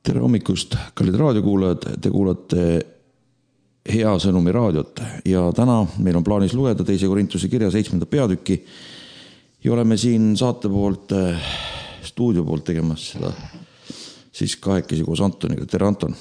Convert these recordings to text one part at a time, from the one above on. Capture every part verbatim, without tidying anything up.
Tere hommikust, kallid raadiokuulajad, te kuulate Hea Sõnumi raadiot ja täna meil on plaanis lugeda teise Korintuse kirja seitsmenda peatükki ja oleme siin saate poolt, stuudio poolt tegemas seda siis kahekesi koos Antoniga. Tere Anton!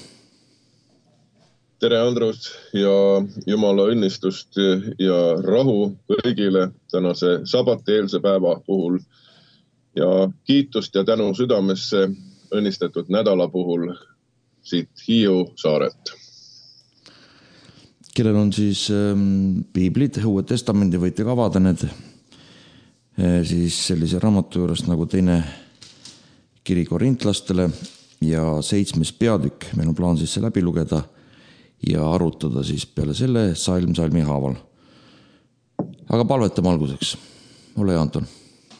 Tere Andrus ja Jumala õnnistust ja rahu kõigile tänase sabateelse päeva puhul ja kiitust ja tänu südamesse õnnistatud nädala puhul siit Hiiu saaret. Kellel on siis ähm, piiblid, Uued Testamendi, võite ka avada need äh, siis sellise raamatu juurest nagu teine kiri korintlastele ja seitsmes peatükk. Meil on plaan siis see läbi lugeda ja arutada siis peale selle salm salmi haaval. Aga palvetame alguseks. Ole hea, Anton.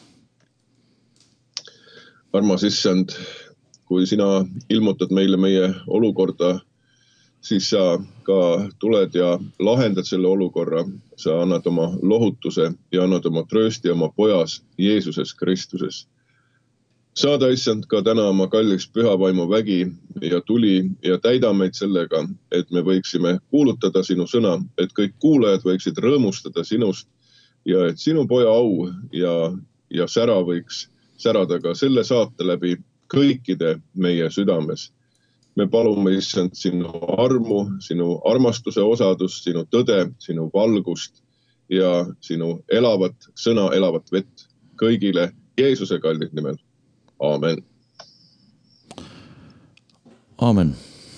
Armas issand, kui sina ilmutad meile meie olukorda, siis sa ka tuled ja lahendad selle olukorra. Sa annad oma lohutuse ja annad oma tröösti oma pojas Jeesuses Kristuses. Saada issand ka täna oma kalliks pühavaimu vägi ja tuli ja täida meid sellega, et me võiksime kuulutada sinu sõna, et kõik kuulajad võiksid rõõmustada sinust ja et sinu poja au ja, ja sära võiks särada ka selle saate läbi kõikide meie südames. Me palume issand sinu armu, sinu armastuse osadust, sinu tõde, sinu valgust ja sinu elavat sõna, elavat vett kõigile Jeesuse kallid nimel. Aamen. Aamen.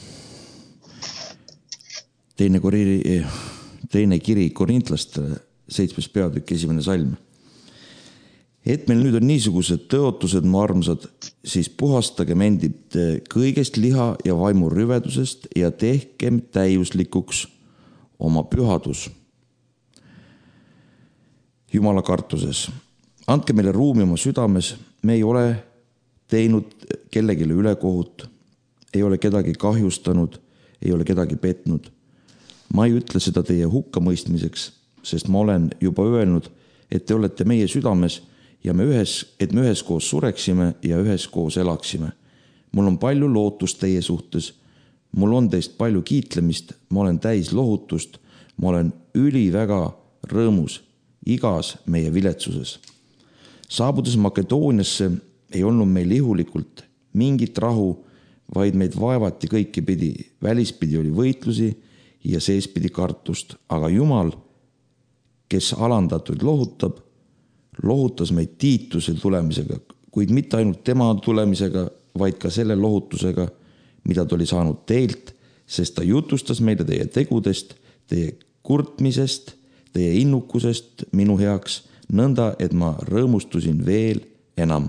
Teine, kori, teine kiri korintlastele, seitsmes peatükk, esimene salm. Et meil nüüd on niisugused tõotused, mu armsad, siis puhastagem endid kõigest liha ja vaimu rüvedusest ja tehkem täiuslikuks oma pühadus Jumala kartuses. Andke meile ruumi oma südames, me ei ole teinud kellegile ülekohut, ei ole kedagi kahjustanud, ei ole kedagi petnud. Ma ei ütle seda teie hukkamõistmiseks, sest ma olen juba öelnud, et te olete meie südames ja me ühes, et me üheskoos sureksime ja üheskoos elaksime. Mul on palju lootust teie suhtes, mul on teist palju kiitlemist, ma olen täis lohutust, ma olen üli väga rõõmus igas meie viletsuses. Saabudes Makedooniasse ei olnud meil ihulikult mingit rahu, vaid meid vaevati kõiki pidi. Välispidi oli võitlusi ja seespidi kartust, aga Jumal, kes alandatud lohutab, lohutas meid Tiitusel tulemisega, kuid mitte ainult tema tulemisega, vaid ka selle lohutusega, mida ta oli saanud teilt, sest ta jutustas meile teie tegudest, teie kurtmisest, teie innukusest minu heaks, nõnda, et ma rõõmustusin veel enam.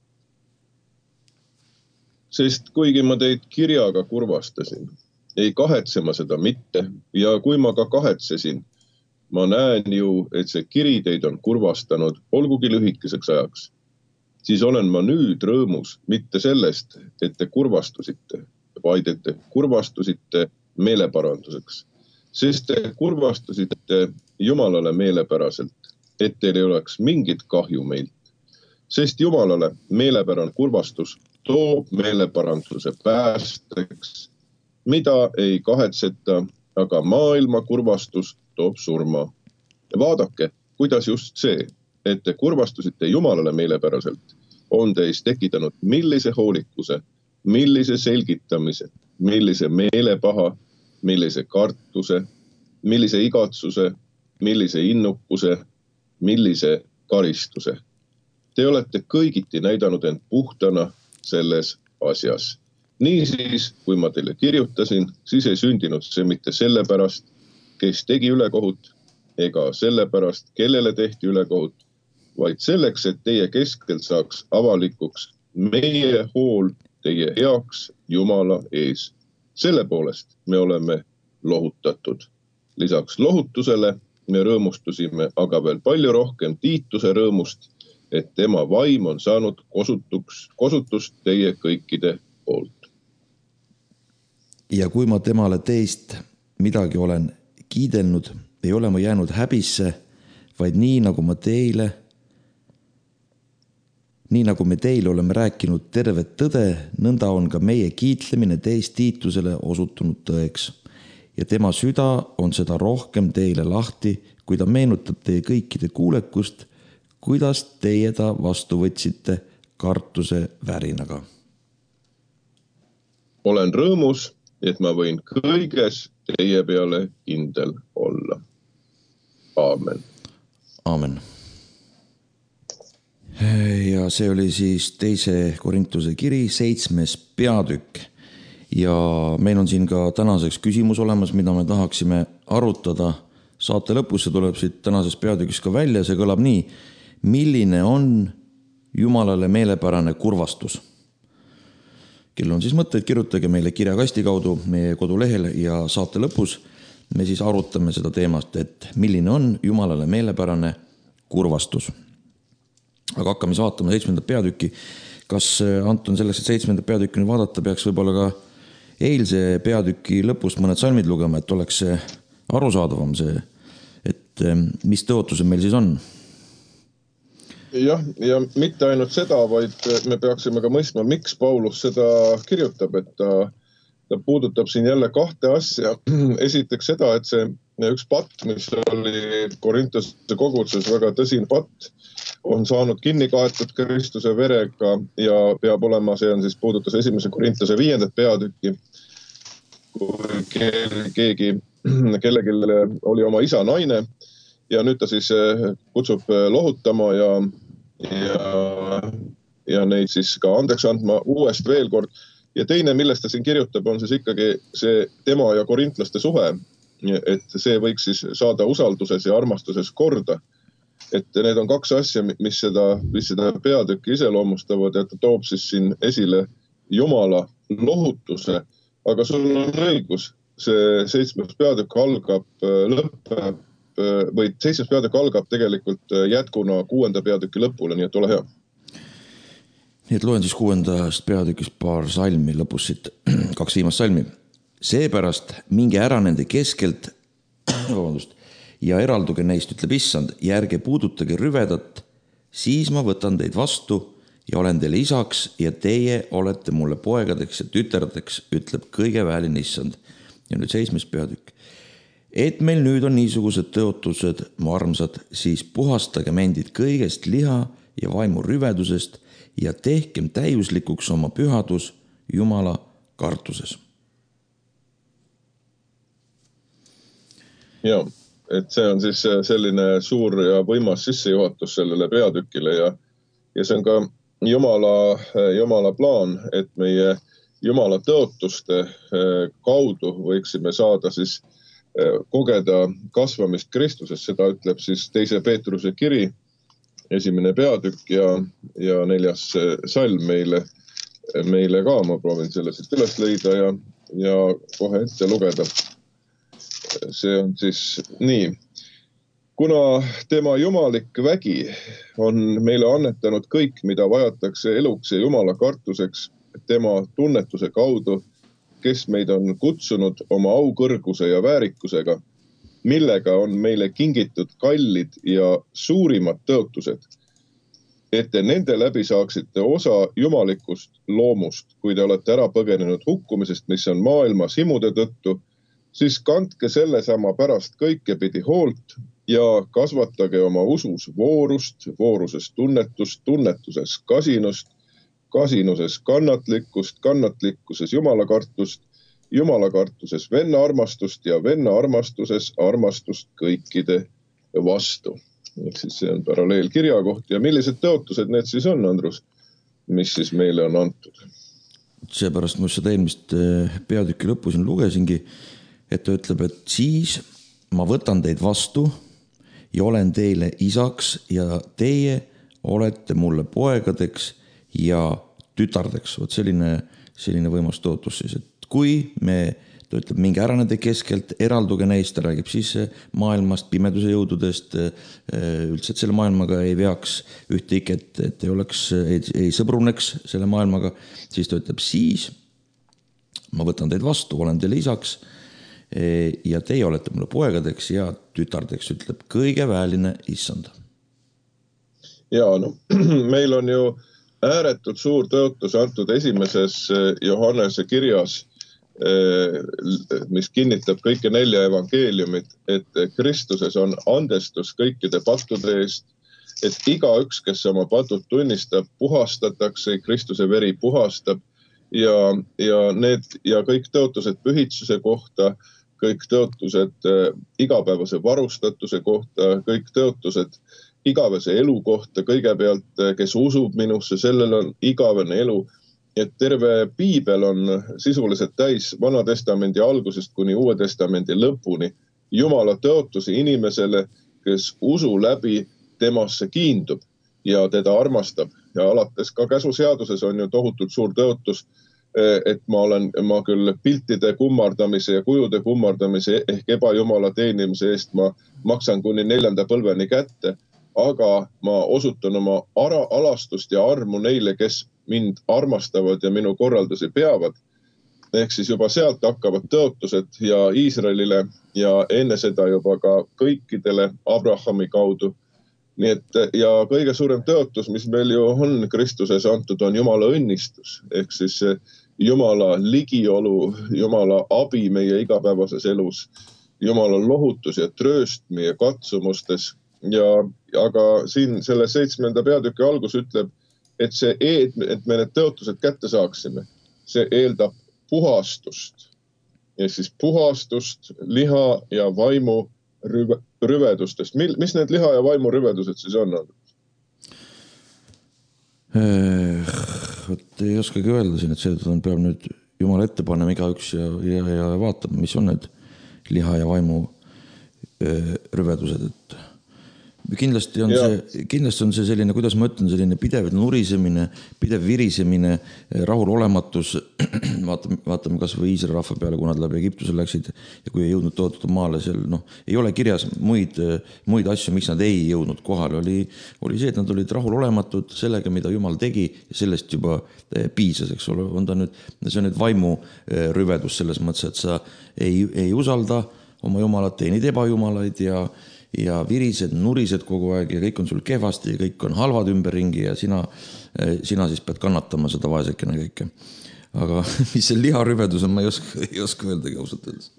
Sest kuigi ma teid kirjaga kurvastasin, ei kahetse ma seda mitte ja kui ma ka kahetsesin, ma näen ju, et see kiri teid on kurvastanud, olgugi lühikeseks ajaks. Siis olen ma nüüd rõõmus mitte sellest, et te kurvastusite, vaid et te kurvastusite meeleparanduseks. Sest te kurvastusite Jumalale meelepäraselt, et teil ei oleks mingit kahju meilt. Sest Jumalale meelepärane kurvastus toob meeleparanduse päästeks, mida ei kahetseta, aga maailma kurvastus toob surma. Vaadake, kuidas just see, et te kurvastusite Jumalale meelepäraselt, on teis tekitanud millise hoolikuse, millise selgitamise, millise meelepaha, millise kartuse, millise igatsuse, millise innukuse, millise karistuse. Te olete kõigiti näidanud end puhtana selles asjas. Niisiis, kui ma teile kirjutasin, siis ei sündinud see mitte sellepärast, kes tegi ülekohut, ega sellepärast, kellele tehti ülekohut, vaid selleks, et teie keskelt saaks avalikuks meie hool teie heaks Jumala ees. Selle poolest me oleme lohutatud. Lisaks lohutusele me rõõmustusime aga veel palju rohkem Tiituse rõõmust, et tema vaim on saanud kosutuks, kosutust teie kõikide poolt. Ja kui ma temale teist midagi olen kiidelnud, ei ole ma jäänud häbisse, vaid nii, nagu ma teile Nii nagu me teile oleme rääkinud tervet tõde, nõnda on ka meie kiitlemine teist Tiitusele osutunud tõeks. Ja tema süda on seda rohkem teile lahti, kui ta meenutab teie kõikide kuulekust, kuidas teie ta vastu võtsite kartuse värinaga. Olen rõõmus, et ma võin kõiges teie peale kindel olla. Aamen. Aamen. Ja see oli siis teise Korintuse kiri, seitsmes peatükk. Ja meil on siin ka tänaseks küsimus olemas, mida me tahaksime arutada. Saate lõpus see tuleb siit tänases peatükis ka välja, see kõlab nii. Milline on Jumalale meelepärane kurvastus? Kel on siis mõtteid, kirjutage meile kirjakasti kaudu meie kodulehel ja saate lõpus me siis arutame seda teemast, et milline on Jumalale meelepärane kurvastus. Aga hakkame siis vaatama seitsmendat peatükki. Kas Anton selleks, et seitsmendat peatükki nüüd vaadata, peaks võib-olla ka eilse peatüki lõpust mõned salmid lugema, et oleks see arusaadavam see, et mis tõotused meil siis on? Jah, ja mitte ainult seda, vaid me peaksime ka mõistma, miks Paulus seda kirjutab, et ta, ta puudutab siin jälle kahte asja. Esiteks seda, et see üks patt, mis oli Korintuse koguduses väga tõsine patt, on saanud kinni kaetud Kristuse verega ja peab olema, see on siis puudutas esimese Korintuse viiendat peatükki, kui keegi, kellegi oli oma isa naine ja nüüd ta siis kutsub lohutama ja, ja, ja neid siis ka andeks andma uuest veel kord. Ja teine, millest ta siin kirjutab, on siis ikkagi see tema ja korintlaste suhe, et see võiks siis saada usalduses ja armastuses korda. Et need on kaks asja, mis seda, mis seda peatükki iseloomustavad, et ta toob siis siin esile Jumala lohutuse, aga sul on õigus, see seitsmes peatükk algab lõppeb, või seitsmes peatükk algab tegelikult jätkuna kuuenda peatüki lõpule, nii et ole hea. Nii et loen siis kuuendast peatükist paar salmi lõpus siit, kaks viimast salmi. Seepärast minge ära nende keskelt, vabandust, ja eralduge neist, ütleb issand, ja ärge puudutage rüvedat, siis ma võtan teid vastu ja olen teile isaks ja teie olete mulle poegadeks ja tüterdeks, ütleb kõige väelin issand. Ja nüüd seitsmes peatükk. Et meil nüüd on niisugused tõotused, mu armsad, siis puhastagem endid kõigest liha ja vaimu rüvedusest ja tehkem täiuslikuks oma pühadus Jumala kartuses. Joo. Et see on siis selline suur ja võimas sissejuhatus sellele peatükile ja, ja see on ka Jumala, Jumala plaan, et meie Jumala tõotuste kaudu võiksime saada siis kogeda kasvamist Kristuses. Seda ütleb siis teise Peetruse kiri, esimene peatükk ja, ja neljas salm meile, meile ka. Ma proovin selle siit üles leida ja, ja kohe ette lugeda. See on siis nii. Kuna tema jumalik vägi on meile annetanud kõik, mida vajatakse eluks ja Jumala kartuseks tema tunnetuse kaudu, kes meid on kutsunud oma aukõrguse ja väärikusega, millega on meile kingitud kallid ja suurimad tõotused, et te nende läbi saaksite osa jumalikust loomust, kui te olete ära põgenenud hukkumisest, mis on maailmas himude tõttu, siis kandke sellesama pärast kõike pidi hoolt ja kasvatage oma usus voorust, vooruses tunnetust, tunnetuses kasinust, kasinuses kannatlikkust, kannatlikkuses jumalakartust, jumalakartuses venna armastust ja venna armastuses armastust kõikide vastu. Ehk siis see on paralleel kirja koht. Ja millised tõotused need siis on, Andrus, mis siis meile on antud? Seepärast ma seda eelmist peatükki lõppu siin lugesingi, et ta ütleb, et siis ma võtan teid vastu ja olen teile isaks ja teie olete mulle poegadeks ja tütardeks. Vot selline, selline võimas tõotus siis, et kui me, ta ütleb, minge ära nende keskelt, eralduge neist, ta räägib siis maailmast, pimeduse jõududest, üldse, et selle maailmaga ei veaks ühte iket, et ei oleks, ei, ei sõbruneks selle maailmaga, siis ta ütleb, siis ma võtan teid vastu, olen teile isaks ja teie olete mulle poegadeks ja tütardeks, ütleb kõige väeline issand. Ja, no meil on ju ääretult suur tõotus antud esimeses Johannese kirjas, mis kinnitab kõike nelja evangeeliumit, et Kristuses on andestus kõikide pattude eest, et igaüks, kes oma patud tunnistab, puhastatakse, Kristuse veri puhastab ja, ja, need, ja kõik tõotused pühitsuse kohta, kõik tõotused igapäevase varustatuse kohta, kõik tõotused igavese elu kohta, kõigepealt, kes usub minusse, sellel on igavene elu. Et terve piibel on sisuliselt täis Vana testamendi algusest kuni Uue testamendi lõpuni Jumala tõotusi inimesele, kes usu läbi temasse kiindub ja teda armastab. Ja alates ka käsuseaduses on ju tohutult suur tõotus, et ma olen, ma küll piltide kummardamise ja kujude kummardamise ehk ebajumala teenimise eest ma maksan kuni neljanda põlveni kätte, aga ma osutan oma ara, alastust ja armu neile, kes mind armastavad ja minu korraldusi peavad. Ehk siis juba sealt hakkavad tõotused ja Iisraelile ja enne seda juba ka kõikidele Abrahami kaudu. Nii et, ja kõige suurem tõotus, mis meil ju on Kristuses antud, on Jumala õnnistus. Ehk siis Jumala ligiolu, Jumala abi meie igapäevases elus, Jumala lohutus ja trööst meie katsumustes. Ja, aga siin selle seitsmenda peatüki algus ütleb, et, see, et me need tõotused kätte saaksime. See eeldab puhastust. Ja siis puhastust liha ja vaimu rüve, rüvedustest. Mil, mis need liha ja vaimu rüvedused siis on? Võt, ei oskagi öelda siin, et see peab nüüd Jumal ette panema igaüks ja, ja, ja vaatama, mis on need liha ja vaimu rüvedused, et kindlasti on, see, kindlasti on see selline, kuidas ma ütlen, selline pidev nurisemine, pidev virisemine, rahulolematus. Vaatame, vaatame kas või Iisraeli rahva peale, kui nad läbi Egiptuse läksid ja kui ei jõudnud tõotatud maale, seal, noh, ei ole kirjas muid, muid asju, miks nad ei jõudnud kohale. Oli, oli see, et nad olid rahulolematud sellega, mida Jumal tegi ja sellest juba piisas, eks ole. On ta nüüd, see on nüüd vaimu rüvedus selles mõttes, et sa ei, ei usalda oma Jumalat, teenid ebajumalaid ja ja virised, nurised kogu aeg ja kõik on sul kehvasti ja kõik on halvad ümberringi ja sina, sina siis pead kannatama seda vaesekene kõike. Aga mis see liharüvedus on, ma ei oska, ei oska öeldagi ausalt öeldes.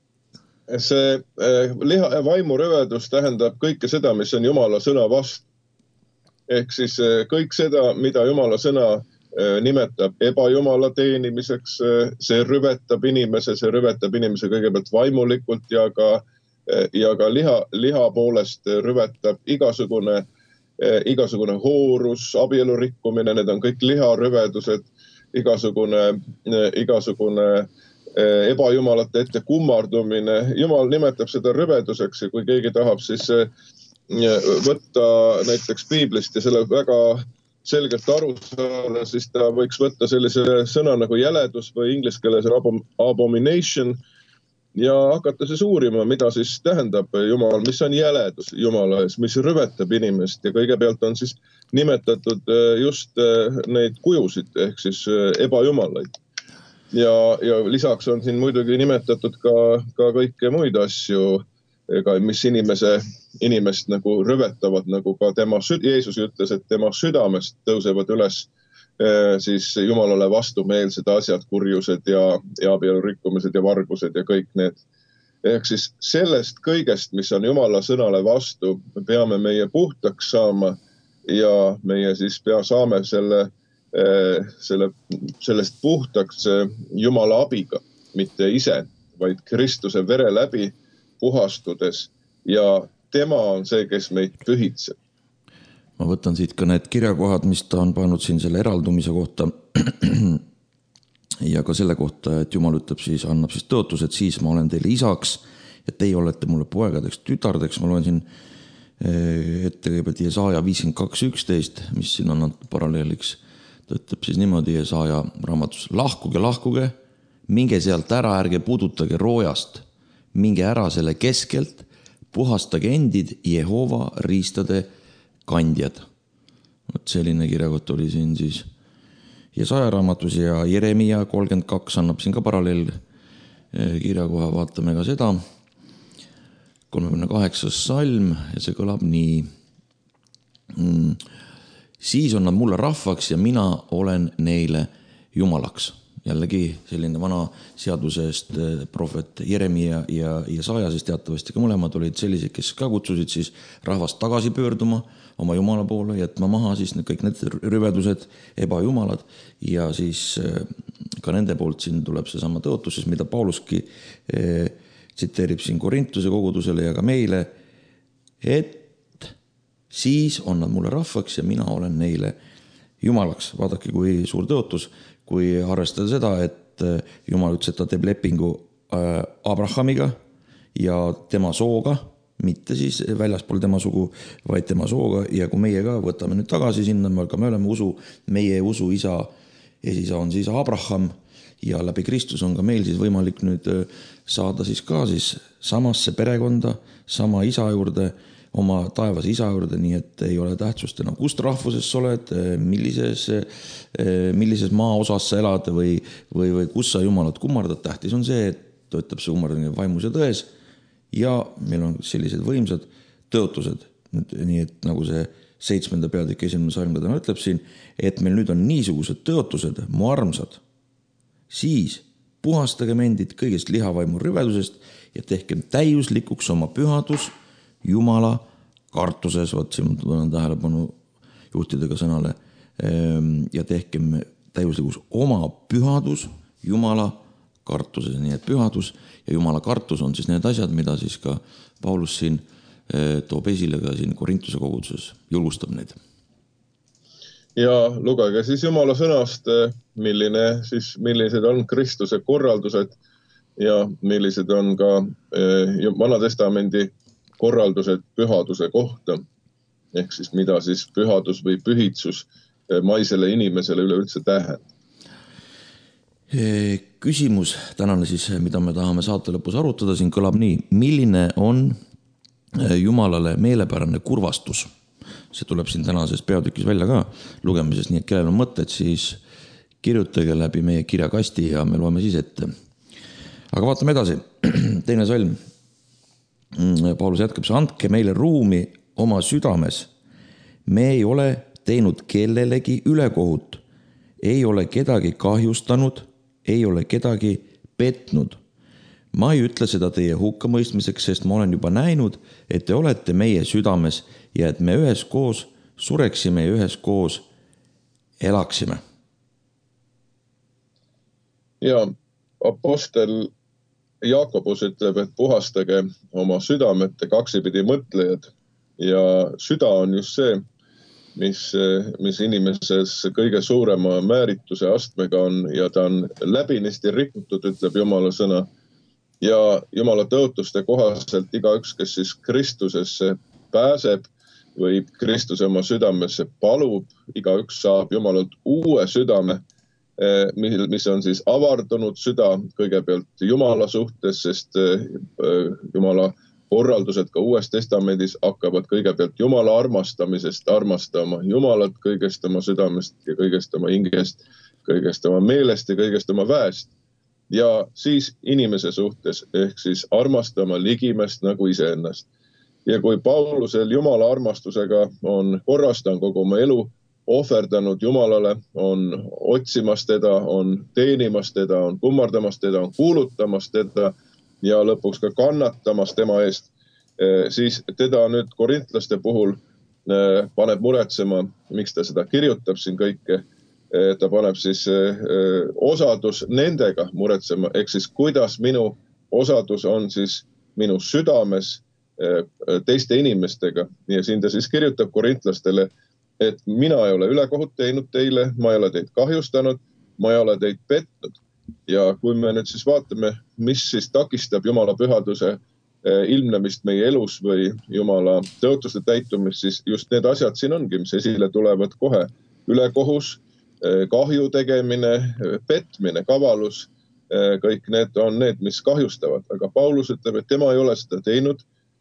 See liha ja vaimu rüvedus tähendab kõike seda, mis on Jumala sõna vastu. Ehk siis kõik seda, mida Jumala sõna nimetab ebajumala teenimiseks, see rüvetab inimese, see rüvetab inimese kõigepealt vaimulikult ja ka ja ka liha, liha poolest rüvetab igasugune, igasugune hoorus, abielu rikkumine, need on kõik liharüvedused, igasugune, igasugune ebajumalate ette kummardumine. Jumal nimetab seda rüveduseks ja kui keegi tahab siis võtta näiteks piiblist ja selle väga selgelt aru saada, siis ta võiks võtta sellise sõna nagu jäledus või inglise keeles abomination, ja hakata siis uurima, mida siis tähendab Jumal, mis on jäledus Jumala ees, mis rüvetab inimest ja kõigepealt on siis nimetatud just neid kujusid ehk siis ebajumalaid. Ja, ja lisaks on siin muidugi nimetatud ka, ka kõike muid asju, ega, mis inimese, inimest nagu rüvetavad, nagu ka tema, Jeesus ütles, et tema südamest tõusevad üles siis Jumalale vastumeelsed asjad, kurjused ja, ja abielu rikkumised ja vargused ja kõik need. Ehk siis sellest kõigest, mis on Jumala sõnale vastu, me peame meie puhtaks saama ja meie siis pea saame selle, selle, sellest puhtaks Jumala abiga, mitte ise, vaid Kristuse vere läbi puhastudes ja tema on see, kes meid pühitseb. Ma võtan siit ka need kirjakohad, mis ta on pannud siin selle eraldumise kohta ja ka selle kohta, et Jumal ütleb siis, annab siis tõotus, et siis ma olen teile isaks ja teie olete mulle poegadeks, tütardeks. Ma loen siin ette kõigepealt Jesaja viiskümmend kaks üksteist, mis siin on paralleeliks. Ta ütleb siis niimoodi Jesaja raamatus, lahkuge, lahkuge, minge sealt ära, ärge puudutage roojast, minge ära selle keskelt, puhastage endid Jehova riistade kandjad. Võt selline kirjakott oli siin siis Jesaja raamatus ja Jeremia kolmkümmend kaks annab siin ka paralleel kirjakoha, vaatame ka seda. kolmekümne kaheksas salm ja see kõlab nii. siis on nad mulle rahvaks ja mina olen neile jumalaks. Jällegi selline vana seadusest prohvet Jeremia ja Jesaja, siis teatavasti ka mõlemad olid sellised, kes ka kutsusid siis rahvast tagasi pöörduma oma jumala poole, jätma maha siis kõik need rüvedused, ebajumalad ja siis ka nende poolt siin tuleb see sama tõotus, siis mida Pauluski eh, tsiteerib siin Korintuse kogudusele ja ka meile, et siis on nad mulle rahvaks ja mina olen neile jumalaks. Vaadake, kui suur tõotus, kui arvestada seda, et Jumal ütles, et ta teeb lepingu Abrahamiga ja tema sooga, mitte siis väljaspool tema sugu, vaid tema sooga ja kui meie ka võtame nüüd tagasi sinna, aga me oleme usu, meie usu isa, esisa on siis Abraham ja läbi Kristus on ka meil siis võimalik nüüd saada siis ka siis samasse perekonda, sama isa juurde, oma taevase isa juurde, nii et ei ole tähtsust enam, kust rahvuses sa oled, millises, millises maa osas sa elad või, või, või kus sa jumalat kummardad. Tähtis on see, et töötab see kummardamine vaimus ja tões ja meil on sellised võimsad tõotused. Nii et nagu see seitsmenda peatüki esimene salm täna ütleb siin, et meil nüüd on niisugused tõotused, mu armsad, siis puhastagem endid kõigest lihavaimu rüvedusest ja tehkem täiuslikuks oma pühadus Jumala kartuses, võt siin võin tähelepanu juhtida ka sõnale, ja tehkem täiuslikus oma pühadus Jumala kartuses, nii et pühadus ja Jumala kartus on siis need asjad, mida siis ka Paulus siin toob esile ka siin Korintuse koguduses, julgustab neid. Ja lugege siis Jumala sõnast, milline siis, millised on Kristuse korraldused ja millised on ka Vanatestamendi korraldused pühaduse kohta, ehk siis mida siis pühadus või pühitsus maisele inimesele üleüldse tähendab. Küsimus tänane siis, mida me tahame saate lõpus arutada, siin kõlab nii, milline on Jumalale meelepärane kurvastus? See tuleb siin tänases peatükis välja ka lugemises, nii et kellel on mõtted, siis kirjutage läbi meie kirjakasti ja me loeme siis ette. Aga vaatame edasi, teine salm. Paulus jätkab, see andke meile ruumi oma südames. Me ei ole teinud kellelegi ülekohut, ei ole kedagi kahjustanud, ei ole kedagi petnud. Ma ei ütle seda teie hukkamõistmiseks, sest ma olen juba näinud, et te olete meie südames ja et me üheskoos sureksime ja üheskoos elaksime. Ja apostel Jaakobus ütleb, et puhastage oma südamete kaksipidi mõtlejad ja süda on just see, mis, mis inimeses kõige suurema määrituse astmega on ja ta on läbinisti rikutud, ütleb Jumala sõna. Ja Jumala tõotuste kohaselt igaüks, kes siis Kristusesse pääseb või Kristuse oma südamesse palub, igaüks saab Jumalalt uue südame, mis on siis avardunud süda kõigepealt Jumala suhtes, sest Jumala korraldused ka Uues Testamendis hakkavad kõigepealt Jumala armastamisest armastama Jumalat kõigest oma südamest ja kõigest oma hingest, kõigest oma meelest ja kõigest oma väest. Ja siis inimese suhtes ehk siis armastama ligimest nagu iseennast. Ja kui Paulusel Jumala armastusega on korras, ta on kogu oma elu ohverdanud Jumalale, on otsimas teda, on teenimas teda, on kummardamas teda, on kuulutamas teda ja lõpuks ka kannatamas tema eest, siis teda nüüd korintlaste puhul paneb muretsema, miks ta seda kirjutab siin kõike. Ta paneb siis osadus nendega muretsema, ehk siis kuidas minu osadus on siis minu südames teiste inimestega. Ja siin ta siis kirjutab korintlastele, et mina ei ole ülekohut teinud teile, ma ei ole teid kahjustanud, ma ei ole teid petnud. Ja kui me nüüd siis vaatame, mis siis takistab Jumala pühaduse ilmnemist meie elus või Jumala tõotuste täitumist, siis just need asjad siin ongi, mis esile tulevad kohe. Ülekohus, kahju tegemine, petmine, kavalus, kõik need on need, mis kahjustavad. Aga Paulus ütleb, et tema ei ole seda teinud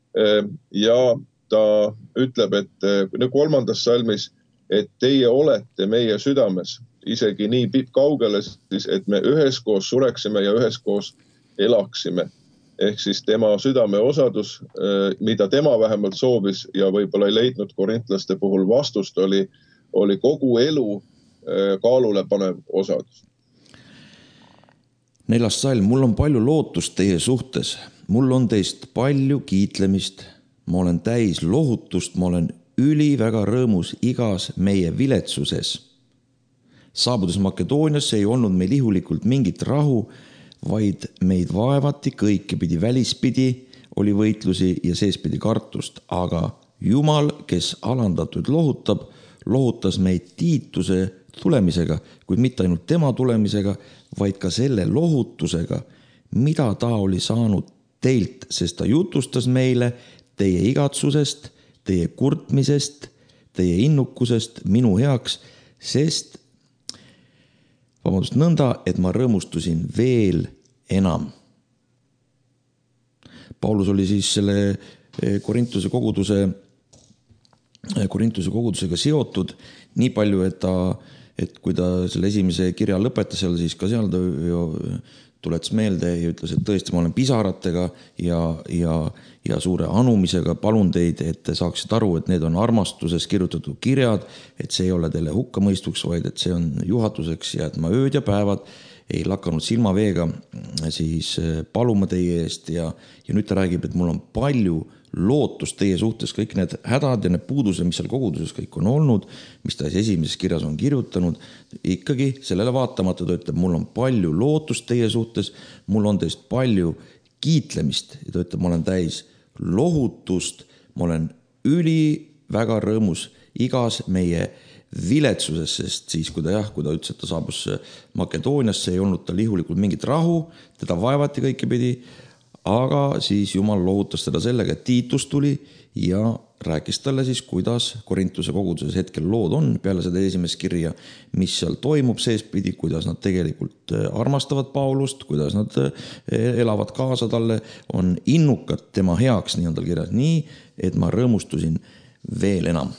ja ta ütleb, et kolmandas salmis, et teie olete meie südames isegi nii kaugele, et me üheskoos sureksime ja üheskoos elaksime. Ehk siis tema südame osadus, mida tema vähemalt soovis ja võib-olla ei leidnud korintlaste puhul vastust, oli, oli kogu elu kaalule panev osadus. Neljas salm, mul on palju lootust teie suhtes, mul on teist palju kiitlemist, ma olen täis lohutust, ma olen üli väga rõõmus igas meie viletsuses. Saabudes Makedooniasse ei olnud meil ihulikult mingit rahu, vaid meid vaevati kõike pidi välispidi, oli võitlusi ja seespidi kartust, aga Jumal, kes alandatud lohutab, lohutas meid Tiituse tulemisega, kuid mitte ainult tema tulemisega, vaid ka selle lohutusega, mida ta oli saanud teilt, sest ta jutustas meile teie igatsusest, teie kurtmisest, teie innukusest minu heaks, sest vabandust nõnda, et ma rõõmustusin veel enam. Paulus oli siis selle Korintuse koguduse, Korintuse kogudusega seotud nii palju, et, ta, et kui ta selle esimese kirja lõpetas seal, siis ka seal ta ju tuletas meelde ja ütles, et tõesti ma olen pisaratega ja, ja, ja suure anumisega palun teid, et te saaksite aru, et need on armastuses kirjutatud kirjad, et see ei ole teile hukkamõistuks, vaid et see on juhatuseks ja et ma ööd ja päevad ei lakanud silmaveega siis paluma teie eest ja, ja nüüd ta räägib, et mul on palju lootust teie suhtes, kõik need hädad ja need puudused, mis seal koguduses kõik on olnud, mis ta esimeses kirjas on kirjutanud, ikkagi sellele vaatamata ta ütleb, mul on palju lootust teie suhtes, mul on teist palju kiitlemist ja ta ütleb, ma olen täis lohutust, ma olen üli väga rõõmus igas meie viletsuses, sest siis, kui ta jah, kui ta ütles, et ta saabus Makedooniasse, ei olnud tal ihulikult mingit rahu, teda vaevati kõike pidi, aga siis Jumal lohutas teda sellega, et Tiitus tuli ja rääkis talle siis, kuidas Korintuse koguduses hetkel lood on, peale seda esimest kirja, mis seal toimub seespidi, kuidas nad tegelikult armastavad Paulust, kuidas nad elavad kaasa talle, on innukad tema heaks, nii on tal kirjas, nii, et ma rõõmustusin veel enam.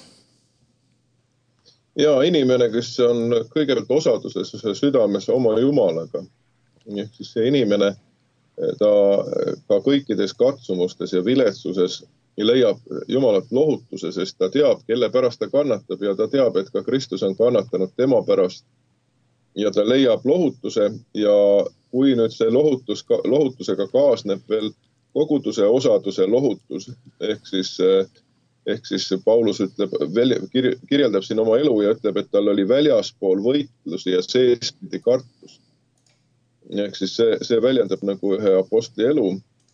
Ja inimene, kes on kõigepealt osaduses südames oma Jumalaga, siis see inimene ta ka kõikides katsumustes ja viletsuses leiab Jumalat lohutuse, sest ta teab, kelle pärast ta kannatab ja ta teab, et ka Kristus on kannatanud tema pärast ja ta leiab lohutuse ja kui nüüd see lohutus, lohutusega kaasneb veel koguduse osaduse lohutus, ehk siis, ehk siis Paulus ütleb, kirjeldab siin oma elu ja ütleb, et tal oli väljaspool võitlusi ja seespidi kartus. Ehk siis see, see väljendab nagu ühe apostli elu.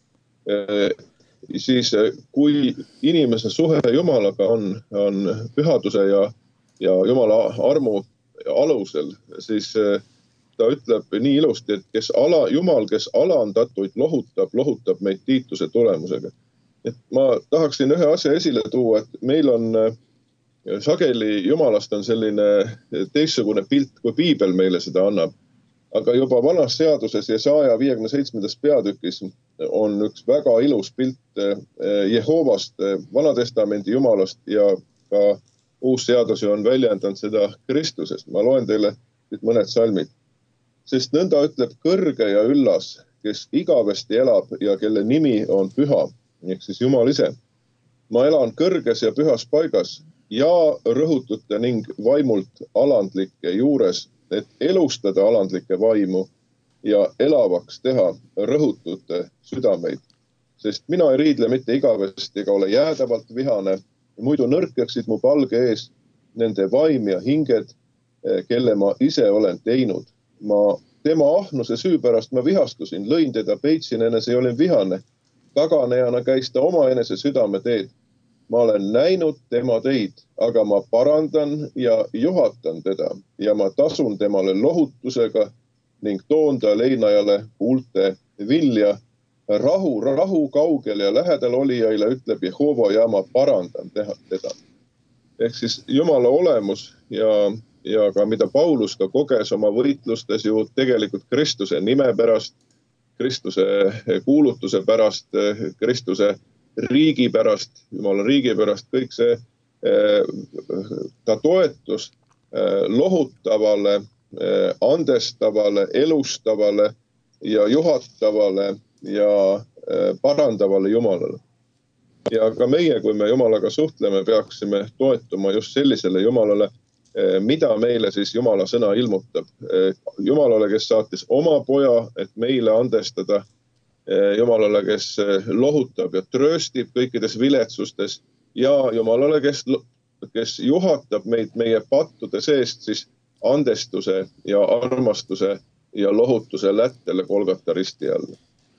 E, siis kui inimese suhe Jumalaga on, on pühaduse ja, ja Jumala armu alusel, siis ta ütleb nii ilusti, et kes ala, Jumal, kes alandatuid lohutab, lohutab meid Tiituse tulemusega. Et ma tahaksin ühe asja esile tuua, et meil on sageli Jumalast on selline teistsugune pilt, kui Piibel meile seda annab. Aga juba vanas seaduses Jesaja viiekümne seitsmendas peatükis on üks väga ilus pilt Jehovast, Vanatestamendi Jumalast ja ka uus seadus on väljendanud seda Kristusest. Ma loen teile mõned salmid. Sest nõnda ütleb kõrge ja üllas, kes igavesti elab ja kelle nimi on püha, ehk siis Jumal ise. Ma elan kõrges ja pühas paigas ja rõhutute ning vaimult alandlike juures, et elustada alandlike vaimu ja elavaks teha rõhutute südameid. Sest mina ei riidle mitte igavesti ega ole jäädavalt vihane, muidu nõrkeksid mu palge ees nende vaim ja hinged, kelle ma ise olen teinud. Ma tema ahnuse süü pärast ma vihastusin, lõin teda, peitsin enese ja olin vihane. Taganejana käis ta oma enese südame teed. Ma olen näinud tema teid, aga ma parandan ja juhatan teda ja ma tasun temale lohutusega ning toon ta leinajale kuulte vilja. Rahu, rahu kaugel ja lähedal olijaile ütleb Jehova ja ma parandan teha teda. Ehk siis Jumala olemus ja, ja ka mida Paulus ka koges oma võitlustes ju tegelikult Kristuse nime pärast, Kristuse kuulutuse pärast, Kristuse riigi pärast, Jumala riigi pärast, kõik see, ta toetus lohutavale, andestavale, elustavale ja juhatavale ja parandavale Jumalale. Ja ka meie, kui me Jumalaga suhtleme, peaksime toetuma just sellisele Jumalale, mida meile siis Jumala sõna ilmutab. Jumalale, kes saatis oma poja, et meile andestada. Jumalale, kes lohutab ja trööstib kõikides viletsustes ja Jumalale, kes, kes juhatab meid meie pattude seest siis andestuse ja armastuse ja lohutuse lättele Golgata risti all.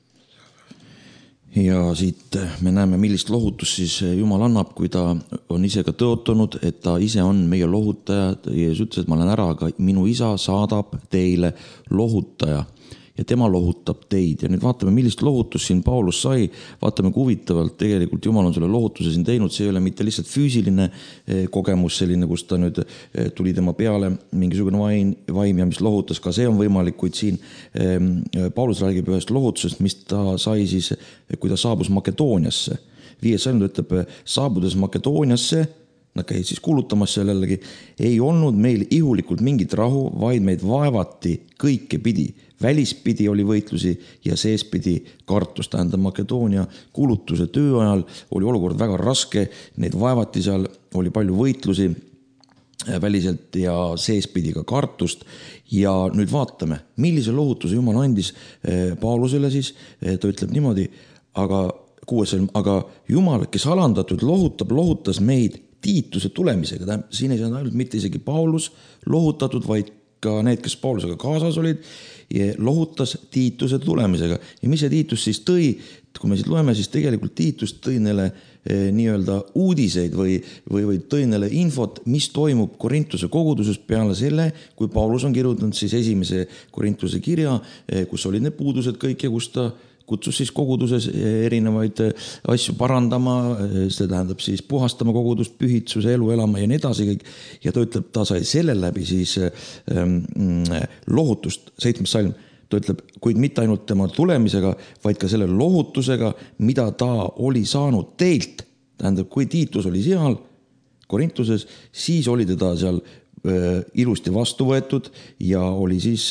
Ja siit me näeme, millist lohutust siis Jumal annab, kui ta on ise ka tõotanud, et ta ise on meie lohutaja. Jeesus ütles, et ma olen ära, aga minu isa saadab teile lohutaja ja tema lohutab teid. Ja nüüd vaatame, millist lohutust siin Paulus sai. Vaatame, kui huvitavalt tegelikult Jumal on selle lohutuse siin teinud. See ei ole mitte lihtsalt füüsiline kogemus selline, kus ta nüüd tuli tema peale mingisugune vaim, vaim ja mis lohutas. Ka see on võimalik, kuid siin Paulus räägib ühest lohutusest, mis ta sai siis, kui ta saabus Makedooniasse. Viies salm ütleb, saabudes Makedooniasse, nad käid siis kuulutamas sellelegi, ei olnud meil ihulikult mingit rahu, vaid meid vaevati kõike pidi. Välispidi oli võitlusi ja seespidi kartus. Tähendab, Makedoonia kuulutuse töö ajal oli olukord väga raske, neid vaevati seal, oli palju võitlusi väliselt ja seespidi ka kartust. Ja nüüd vaatame, millise lohutuse Jumal andis Paulusele siis. Ta ütleb niimoodi, aga, kuuesel, aga Jumal, kes alandatud lohutab, lohutas meid Tiituse tulemisega. Tähendab, siin ei saanud ainult mitte isegi Paulus lohutatud, vaid ka need, kes Paulusega kaasas olid, ja lohutas Tiituse tulemisega. Ja mis see Tiitus siis tõi? Kui me siit loeme, siis tegelikult Tiitus tõi neile eh, nii-öelda uudiseid või, või, või tõi neile infot, mis toimub Korintuse koguduses peale selle, kui Paulus on kirjutanud siis esimese Korintuse kirja, eh, kus olid need puudused kõik ja kus ta kutsus siis koguduses erinevaid asju parandama, see tähendab siis puhastama kogudust, pühitsuse, elu elama ja nii edasi kõik. Ja ta ütleb, ta sai selle läbi siis ähm, lohutust, seitsmes salm, ta ütleb, kuid mitte ainult tema tulemisega, vaid ka selle lohutusega, mida ta oli saanud teilt. Tähendab, kui Tiitus oli seal Korintuses, siis oli teda seal ilusti vastu võetud ja oli siis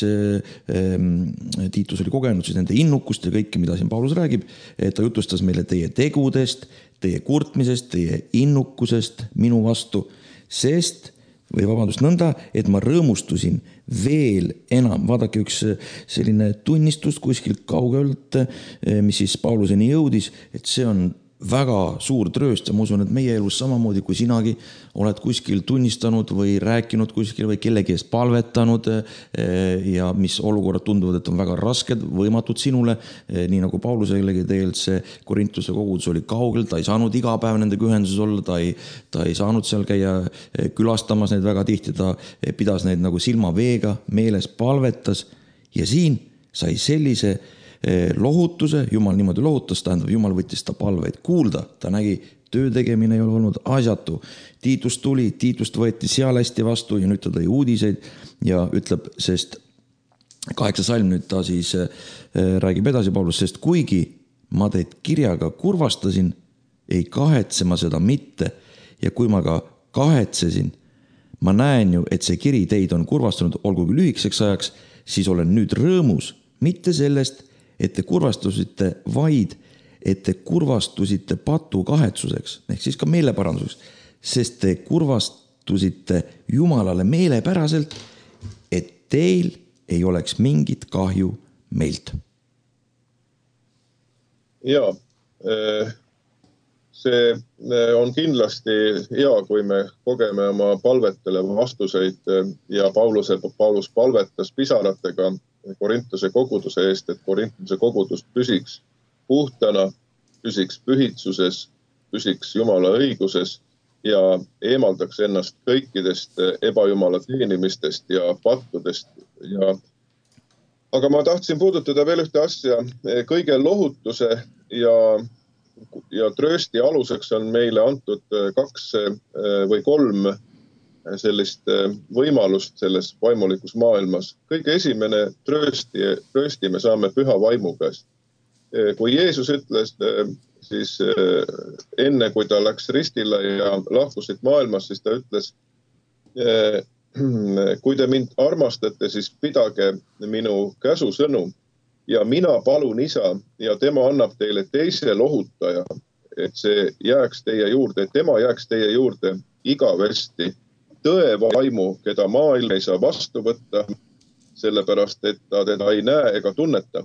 Tiitus oli kogenud siis nende innukust ja kõike, mida siin Paulus räägib. Ta jutustas meile teie tegudest, teie kurtmisest, teie innukusest minu vastu, sest või vabandust nõnda, et ma rõõmustusin veel enam. Vaadake üks selline tunnistus kuskilt kaugelt, mis siis Pauluseni jõudis, et see on väga suur trööst ja ma usun, et meie elus samamoodi kui sinagi oled kuskil tunnistanud või rääkinud kuskil või kellegi eest palvetanud ja mis olukorrad tunduvad, et on väga rasked, võimatud sinule, nii nagu Paulusellegi tegelikult see Korintuse kogudus oli kaugel, ta ei saanud iga päev nendega ühenduses olla, ta ei, ta ei saanud seal käia külastamas neid väga tihti, ta pidas neid nagu silmaveega, meeles palvetas ja siin sai sellise lohutuse, Jumal niimoodi lohutas, tähendab, Jumal võttis ta palveid kuulda, ta nägi, töö tegemine ei ole olnud asjatu. Tiitus tuli, Tiitust võeti seal hästi vastu ja nüüd ta tõi uudiseid ja ütleb, sest kaheksa salm nüüd ta siis räägib edasi Paulus, sest kuigi ma teid kirjaga kurvastasin, ei kahetse ma seda mitte ja kui ma ka kahetsesin, ma näen ju, et see kiri teid on kurvastanud, olgugi lühikeseks ajaks, siis olen nüüd rõõmus, mitte sellest, et te kurvastusite vaid, et te kurvastusite patu kahetsuseks, ehk siis ka meeleparanduseks, sest te kurvastusite Jumalale meelepäraselt, et teil ei oleks mingit kahju meilt. Ja, see on kindlasti hea, kui me kogeme oma palvetele vastuseid ja Pauluse, Paulus palvetas pisaratega Korintuse koguduse eest, et Korintuse kogudus püsiks puhtana, püsiks pühitsuses, püsiks Jumala õiguses ja eemaldaks ennast kõikidest ebajumala teenimistest ja pattudest. Ja, aga ma tahtsin puudutada veel ühte asja. Kõige lohutuse ja, ja tröösti aluseks on meile antud kaks või kolm sellist võimalust selles vaimulikus maailmas. Kõige esimene tröösti, tröösti me saame püha vaimu käest. Kui Jeesus ütles siis enne, kui ta läks ristile ja lahkusid maailmas, siis ta ütles, kui te mind armastate, siis pidage minu käsusõnu ja mina palun isa ja tema annab teile teise lohutaja, et see jääks teie juurde, et tema jääks teie juurde igavesti. tõevaimu, keda maailm ei saa vastu võtta, sellepärast, et ta teda ei näe ega tunneta.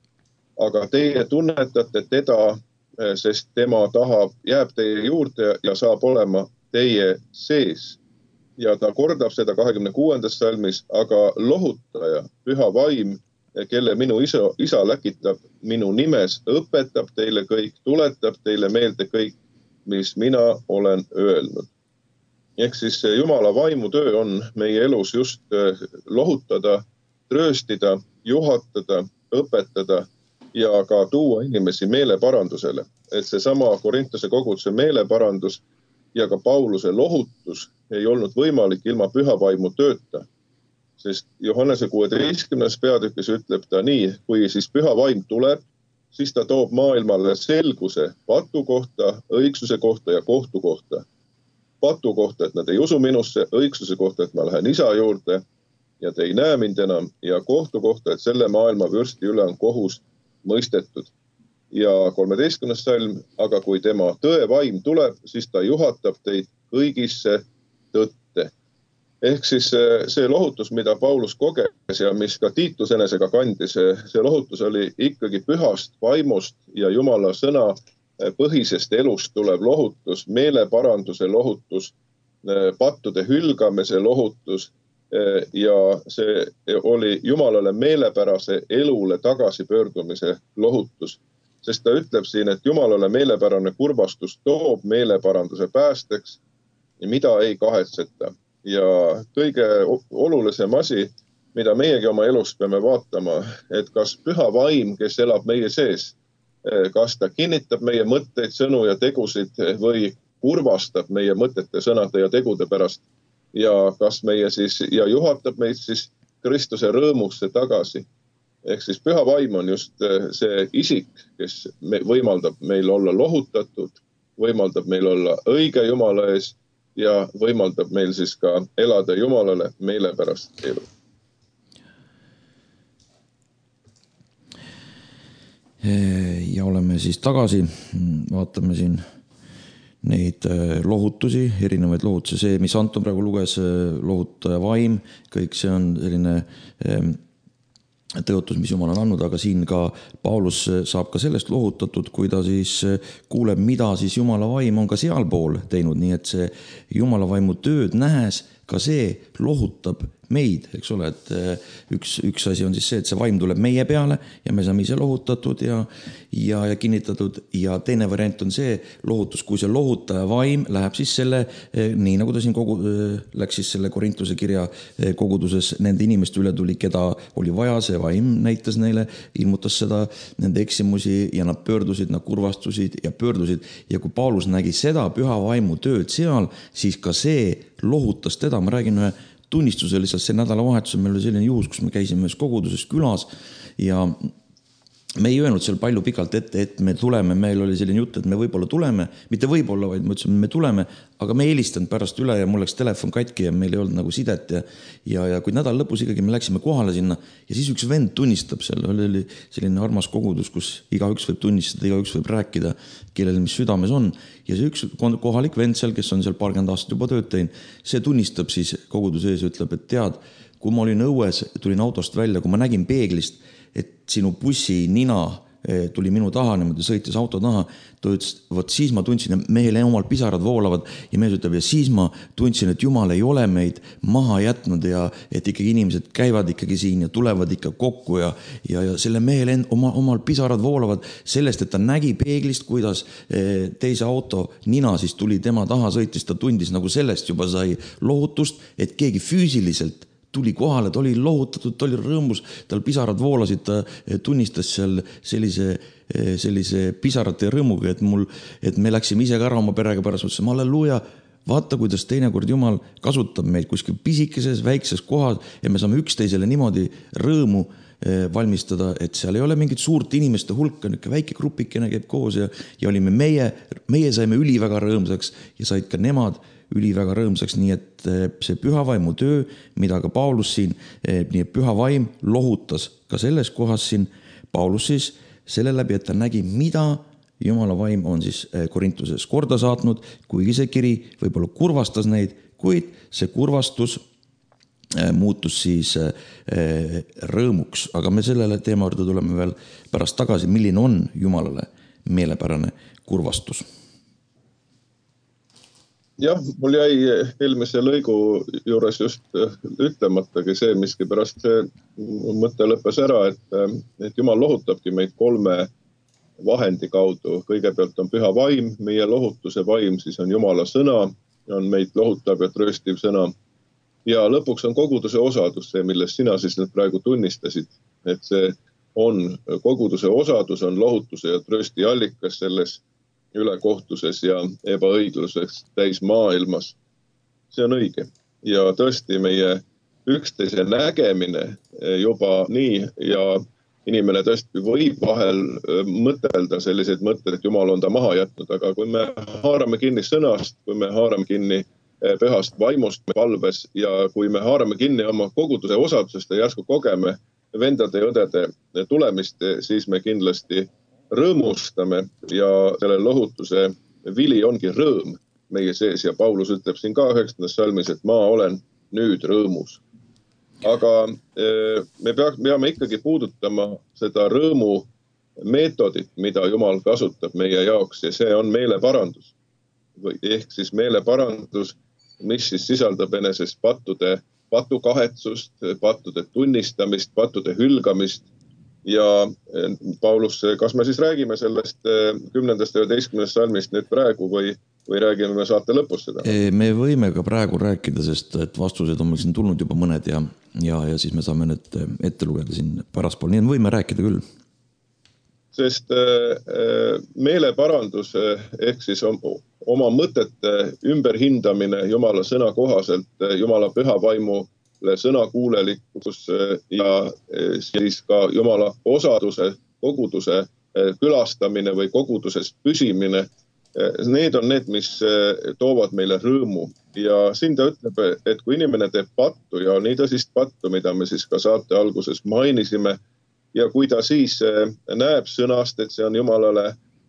Aga teie tunnetate teda, sest tema tahab, jääb teie juurde ja saab olema teie sees. Ja ta kordab seda kahekümne kuuendas salmis, aga lohutaja, püha vaim, kelle minu isa, isa läkitab minu nimes, õpetab teile kõik, tuletab teile meelde kõik, mis mina olen öelnud. Ehk siis Jumala vaimutöö on meie elus just lohutada, trööstida, juhatada, õpetada ja ka tuua inimesi meeleparandusele. Et see sama Korintuse koguduse meeleparandus ja ka Pauluse lohutus ei olnud võimalik ilma püha vaimu tööta. Sest Johannese kuueteistkümnes peatükis ütleb ta nii, kui siis püha vaim tuleb, siis ta toob maailmale selguse patu kohta, õigsuse kohta ja kohtu kohta. Patu kohta, et nad ei usu minusse, õigsuse kohta, et ma lähen isa juurde ja te ei näe mind enam, ja kohtu kohta, et selle maailma vürsti üle on kohus mõistetud. Ja kolmeteistkümnes salm, aga kui tema tõevaim tuleb, siis ta juhatab teid kõigisse tõtte. Ehk siis see lohutus, mida Paulus koges ja mis ka Tiitus enesega kandis, see lohutus oli ikkagi pühast vaimust ja Jumala sõna põhisest elust tuleb lohutus, meeleparanduse lohutus, pattude hülgamise lohutus ja see oli Jumalale meelepärase elule tagasipöördumise lohutus. Sest ta ütleb siin, et Jumalale meelepärane kurbastus toob meeleparanduse päästeks, mida ei kahetseta. Ja kõige olulisem asi, mida meiegi oma elus peame vaatama, et kas püha vaim, kes elab meie sees, kas ta kinnitab meie mõtteid, sõnu ja tegusid või kurvastab meie mõtete, sõnade ja tegude pärast ja kas meie siis ja juhatab meid siis Kristuse rõõmusse tagasi. Ehk siis püha vaim on just see isik, kes võimaldab meil olla lohutatud, võimaldab meil olla õige Jumala ees ja võimaldab meil siis ka elada Jumalale meelepärast elu. Ja oleme siis tagasi, vaatame siin neid lohutusi, erinevaid lohutusi, see, mis Anton praegu luges, lohutaja vaim, kõik see on selline tõotus, mis Jumal on andnud, aga siin ka Paulus saab ka sellest lohutatud, kui ta siis kuuleb, mida siis Jumala vaim on ka sealpool teinud, nii et see Jumala vaimu tööd nähes, ka see lohutab meid, eks ole, et üks, üks asi on siis see, et see vaim tuleb meie peale ja me saame ise lohutatud ja, ja, ja kinnitatud ja teine variant on see lohutus, kui see lohutaja vaim läheb siis selle, nii nagu ta siin kogu, läks siis selle Korintuse kirja koguduses, nende inimeste üle tuli, keda oli vaja, see vaim näitas neile, ilmutas seda, nende eksimusi ja nad pöördusid, nad kurvastusid ja pöördusid ja kui Paulus nägi seda püha vaimu tööd seal, siis ka see lohutas teda, ma räägin ühe tunnistuse lihtsalt see nädalavahetusel, meil oli selline juhus, kus me käisime ühes koguduses külas ja me ei öelnud seal palju pikalt ette, et me tuleme, meil oli selline jutt, et me võib-olla tuleme, mitte võib-olla, vaid me ütlesime, me tuleme, aga me helistanud pärast üle ja mul läks telefon katki ja meil ei olnud nagu sidet ja, ja, ja kui nädal lõpus ikkagi me läksime kohale sinna ja siis üks vend tunnistab seal, oli selline armas kogudus, kus igaüks võib tunnistada, igaüks võib rääkida, kellel mis südames on ja see üks kohalik vend seal, kes on seal paarkümmend aastat juba tööd teinud, see tunnistab siis koguduse ees ja ütleb, et tead, kui ma olin õues, tulin autost välja, kui ma nägin peeglist, et sinu bussi nina tuli minu taha, niimoodi sõitis auto taha, ta ütles, võt siis ma tundsin, et mehel omal pisarad voolavad ja mees ütleb, ja siis ma tundsin, et Jumal ei ole meid maha jätnud ja et ikkagi inimesed käivad ikkagi siin ja tulevad ikka kokku ja, ja, ja selle mehel oma, omal pisarad voolavad sellest, et ta nägi peeglist, kuidas teise auto nina siis tuli tema taha, sõitis, ta tundis nagu sellest juba sai lohutust, et keegi füüsiliselt tuli kohale, ta oli lohutatud, ta oli rõõmus, tal pisarad voolasid, ta tunnistas seal sellise, sellise pisarate rõõmuga, et, mul, et me läksime ise ka ära oma perega pärast, mõtlesime, halleluuja, vaata, kuidas teinekord Jumal kasutab meid kuskil pisikeses, väikses kohas ja me saame üksteisele niimoodi rõõmu valmistada, et seal ei ole mingit suurt inimeste hulka, väike grupikene käib koos ja, ja olime meie, meie saime üli väga rõõmsaks ja said ka nemad üli väga rõõmsaks, nii et see püha vaimu töö, mida ka Paulus siin, nii et püha vaim lohutas ka selles kohas siin Paulus siis selle läbi, et ta nägi, mida Jumala vaim on siis Korintuses korda saatnud, kuigi see kiri võib-olla kurvastas neid, kuid see kurvastus muutus siis rõõmuks. Aga me sellele teema juurde tuleme veel pärast tagasi, milline on Jumalale meelepärane kurvastus. Jah, mul jäi eelmise lõigu juures just ütlematagi see, miski pärast see mõte lõppes ära, et, et Jumal lohutabki meid kolme vahendi kaudu. Kõigepealt on püha vaim, meie lohutuse vaim, siis on Jumala sõna, on meid lohutav ja tröstiv sõna. Ja lõpuks on koguduse osadus, see, millest sina siis nüüd praegu tunnistasid, et see on koguduse osadus, on lohutuse ja trösti allikas selles ülekohtuses ja ebaõigluses täis maailmas. See on õige. Ja tõesti meie üksteise nägemine juba nii ja inimene tõesti võib vahel mõtelda selliseid mõtteid, et Jumal on ta maha jätnud, aga kui me haarame kinni sõnast, kui me haarame kinni pühast vaimust palves ja kui me haarame kinni oma koguduse osadusest ja järsku kogeme vendade ja õdede tulemist, siis me kindlasti rõõmustame ja selle lohutuse vili ongi rõõm meie sees ja Paulus ütleb siin ka üheksandas salmis, et ma olen nüüd rõõmus. Aga me peame ikkagi puudutama seda rõõmu meetodit, mida Jumal kasutab meie jaoks ja see on meeleparandus. Ehk siis meeleparandus, mis siis sisaldab enesest pattude, patukahetsust, pattude tunnistamist, pattude hülgamist. Ja Paulus, kas me siis räägime sellest kümnendast ja üheteistkümnendast salmist nüüd praegu või, või räägime me saate lõpus seda? Me võime ka praegu rääkida, sest et vastused on meil siin tulnud juba mõned ja, ja, ja siis me saame need ette lugeda siin päraspool. Nii võime rääkida küll. Sest meeleparandus ehk siis oma mõtete ümberhindamine Jumala sõna kohaselt, Jumala püha vaimule sõnakuulelikkus ja siis ka Jumala osaduse, koguduse külastamine või koguduses püsimine, need on need, mis toovad meile rõõmu. Ja siin ta ütleb, et kui inimene teeb pattu ja nii tõsist pattu, mida me siis ka saate alguses mainisime, ja kui ta siis näeb sõnast, et see on Jumalale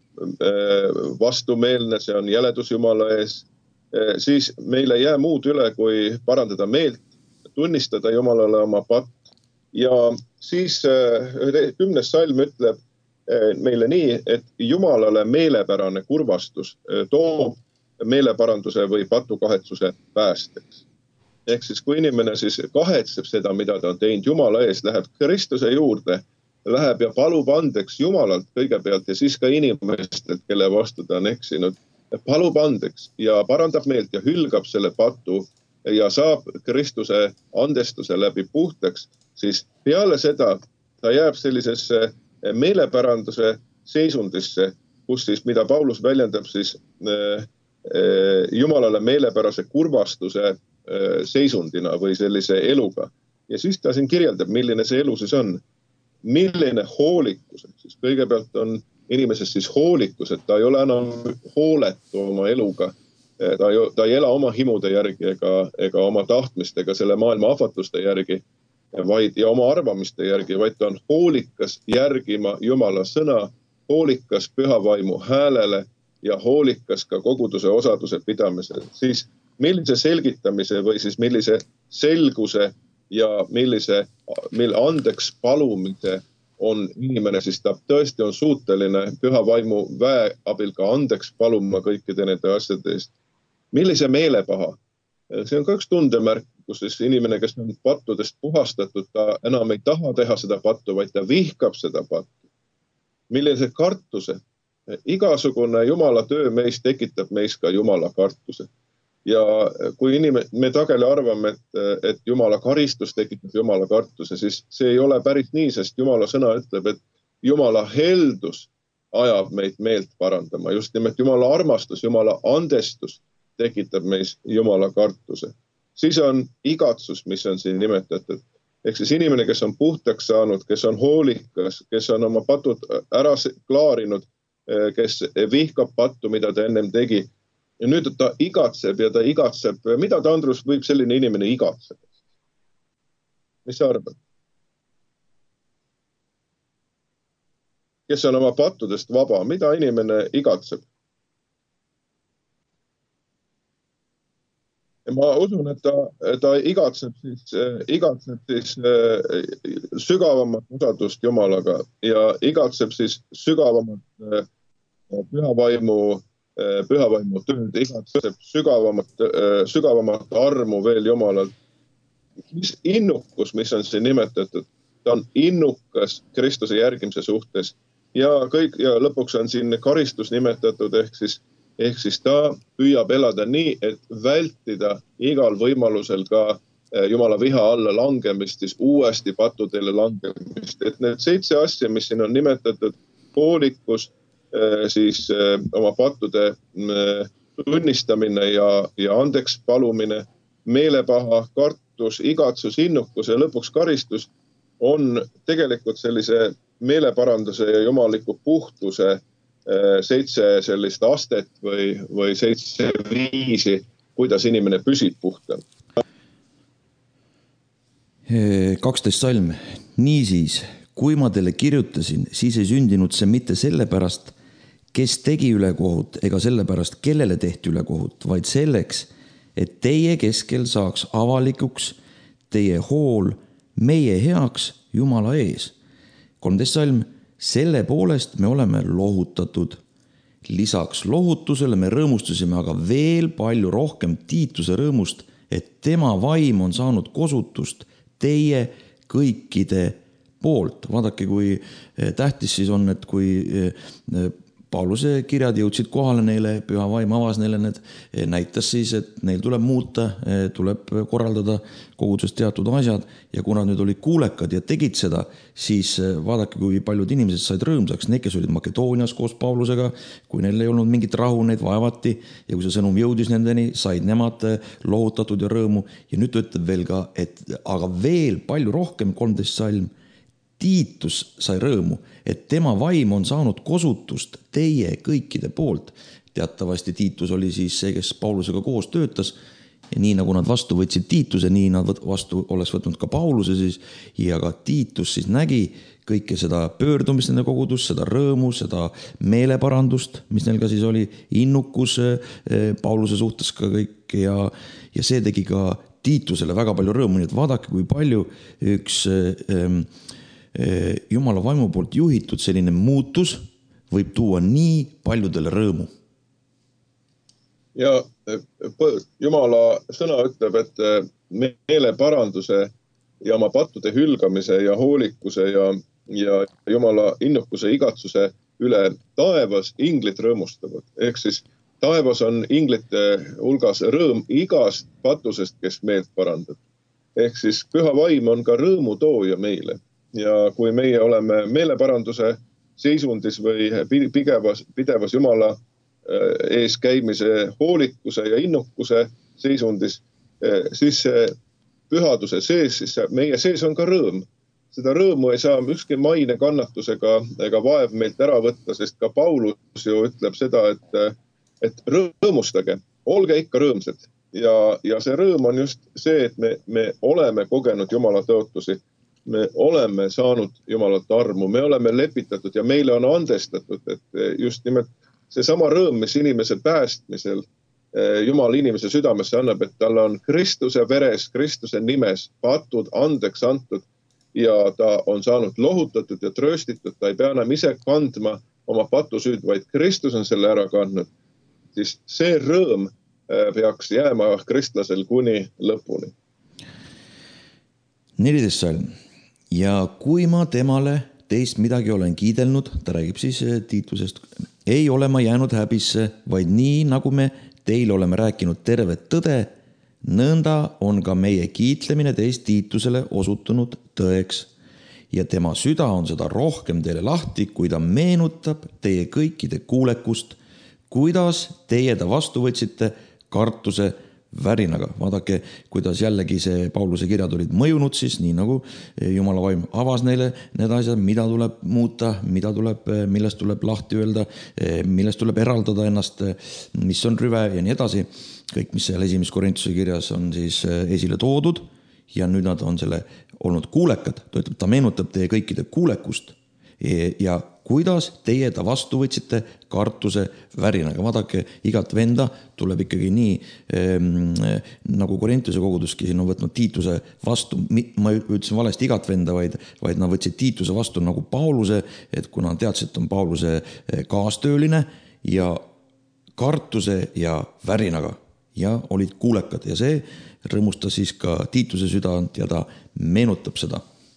vastumeelne, see on jäledus Jumala ees, siis meil ei jää muud üle, kui parandada meelt, tunnistada Jumalale oma patt. Ja siis kümnes salm ütleb meile nii, et Jumalale meelepärane kurvastus toob meeleparanduse või patukahetsuse päästeks. Ehk siis kui inimene siis kahetseb seda, mida ta on teinud Jumala ees, läheb Kristuse juurde, läheb ja palub andeks Jumalalt kõigepealt ja siis ka inimestelt, kelle vastu ta on eksinud, palub andeks ja parandab meelt ja hülgab selle patu ja saab Kristuse andestuse läbi puhtaks, siis peale seda ta jääb sellisesse meelepäranduse seisundisse, kus siis, mida Paulus väljendab siis Jumalale meelepärase kurvastuse seisundina või sellise eluga. Ja siis ta siin kirjeldab, milline see elu siis on. Milline hoolikus, siis kõigepealt on inimeses siis hoolikus, et ta ei ole enam hooletu oma eluga. Ta ei, ta ei ela oma himude järgi ega, ega oma tahtmistega selle maailma ahvatluste järgi, vaid ja oma arvamiste järgi, vaid ta on hoolikas järgima Jumala sõna, hoolikas pühavaimu häälele ja hoolikas ka koguduse osaduse pidamisel. Siis millise selgitamise või siis millise selguse ja millise mille andeks palumise on inimene, siis ta tõesti on suuteline püha vaimu väe abil ka andeks paluma kõikide nende asjade eest. Millise meelepaha? See on ka üks tundemärk, kus siis inimene, kes on pattudest puhastatud, ta enam ei taha teha seda pattu, vaid ta vihkab seda pattu. Millise kartuse? Igasugune Jumala töö meis tekitab meis ka Jumala kartuse. Ja kui inimene, me tageli arvame, et, et Jumala karistus tekitab Jumala kartuse, siis see ei ole päris nii, sest Jumala sõna ütleb, et Jumala heldus ajab meid meelt parandama. Just nimelt Jumala armastus, Jumala andestus tekitab meis Jumala kartuse. Siis on igatsus, mis on siin nimetatud. Ehk siis inimene, kes on puhtaks saanud, kes on hoolikas, kes on oma patud ära klaarinud, kes vihkab pattu, mida ta ennem tegi. Ja nüüd ta igatseb ja ta igatseb. Mida ta, Andrus, võib selline inimene igatseb? Mis sa arvad? kes on oma pattudest vaba, mida inimene igatseb. Ma usun, et ta, ta igatseb siis, igatseb siis sügavamat usaldust Jumalaga ja igatseb siis sügavamat pühavaimu, pühavaimu tööd, igatseb sügavamat, sügavamat armu veel Jumalalt. Mis innukus, mis on siin nimetatud, ta on innukas Kristuse järgimise suhtes ja, kõik, ja lõpuks on siin karistus nimetatud, ehk siis Ehk siis ta püüab elada nii, et vältida igal võimalusel ka Jumala viha alla langemist, siis uuesti patudele langemist. Et need seitse asja, mis siin on nimetatud, hoolikus, siis oma pattude tunnistamine ja, ja andeks palumine, meelepaha, kartus, igatsus, innukus ja lõpuks karistus, on tegelikult sellise meeleparanduse ja jumaliku puhtuse seitse sellist astet või, või seitse viisi, kuidas inimene püsib puhtal. kaksteist salm. Niisiis, kui ma teile kirjutasin, siis ei sündinud see mitte sellepärast, kes tegi ülekohut, ega sellepärast, kellele tehti ülekohut, vaid selleks, et teie keskel saaks avalikuks teie hool meie heaks Jumala ees. kolmteist salm. Selle poolest me oleme lohutatud. Lisaks lohutusele me rõõmustusime aga veel palju rohkem Tiituse rõõmust, et tema vaim on saanud kosutust teie kõikide poolt. Vaadake, kui tähtis siis on, et kui Pauluse kirjad jõudsid kohale neile, püha vaim avas neile need, näitas siis, et neil tuleb muuta, tuleb korraldada koguduses teatud asjad ja kuna nüüd olid kuulekad ja tegid seda, siis vaadake, kui paljud inimesed said rõõmsaks, need, kes olid Makedoonias koos Paulusega, kui neil ei olnud mingit rahu, neid vaevati ja kui see sõnum jõudis nendeni, said nemad lohutatud ja rõõmu ja nüüd ütleb veel ka, et aga veel palju rohkem kolmteist salm, Tiitus sai rõõmu, et tema vaim on saanud kosutust teie kõikide poolt. Teatavasti Tiitus oli siis see, kes Paulusega koos töötas ja nii nagu nad vastu võtsid Tiituse, nii nad vastu oleks võtnud ka Pauluse siis ja ka Tiitus siis nägi kõike seda pöördumist nende kogudust, seda rõõmu, seda meeleparandust, mis neil ka siis oli, innukus Pauluse suhtes ka kõik ja, ja see tegi ka Tiitusele väga palju rõõmu, nii et vaadake, kui palju üks ähm, Jumala vaimu poolt juhitud selline muutus võib tuua nii paljudele rõõmu. Ja Jumala sõna ütleb, et meeleparanduse ja oma pattude hülgamise ja hoolikuse ja, ja Jumala innukuse igatsuse üle taevas inglid rõõmustavad. Ehk siis taevas on inglite hulgas rõõm igast patusest, kes meelt parandab. Ehk siis püha vaim on ka rõõmu tooja meile. Ja kui meie oleme meeleparanduse seisundis või pidevas, pidevas Jumala ees käimise hoolikuse ja innukuse seisundis, siis see pühaduse sees, siis meie sees on ka rõõm. Seda rõõmu ei saa ükski maine kannatusega ega vaev meilt ära võtta, sest ka Paulus ju ütleb seda, et, et rõõmustage, olge ikka rõõmsad. Ja, ja see rõõm on just see, et me, me oleme kogenud Jumala tõotusi. Me oleme saanud Jumalalt armu, me oleme lepitatud ja meile on andestatud, et just nimelt see sama rõõm, mis inimese päästmisel Jumal inimese südamesse annab, et tal on Kristuse veres, Kristuse nimes patud andeks antud ja ta on saanud lohutatud ja trööstitud, ta ei pea enam ise kandma oma patusüüd, vaid Kristus on selle ära kandnud. Siis see rõõm peaks jääma kristlasel kuni lõpuni. neliteist salm. Ja kui ma temale teist midagi olen kiidelnud, ta räägib siis Tiitusest, ei ole ma jäänud häbisse, vaid nii, nagu me teile oleme rääkinud tervet tõde, nõnda on ka meie kiitlemine teist Tiitusele osutunud tõeks. Ja tema süda on seda rohkem teile lahti, kui ta meenutab teie kõikide kuulekust, kuidas teie ta vastu võtsite kartuse värinaga. Vaadake, kuidas jällegi see Pauluse kirjad olid mõjunud siis, nii nagu Jumala vaim avas neile need asjad, mida tuleb muuta, mida tuleb, millest tuleb lahti öelda, millest tuleb eraldada ennast, mis on rüve ja nii edasi. Kõik, mis seal esimeses Korintuse kirjas on siis esile toodud ja nüüd nad on selle olnud kuulekad. Ta ütleb, ta meenutab teie kõikide kuulekust ja kuidas teie ta vastu võtsite kartuse värinaga. Vaadake, igat venda tuleb ikkagi nii ähm, nagu Korintuse koguduski siin on võtnud Tiituse vastu. Ma ütlesin valesti igat venda, vaid, vaid nad võtsid Tiituse vastu nagu Pauluse, et kuna teadsid, et on Pauluse kaastööline ja kartuse ja värinaga ja olid kuulekad ja see rõõmustas siis ka Tiituse südant ja ta meenutab seda.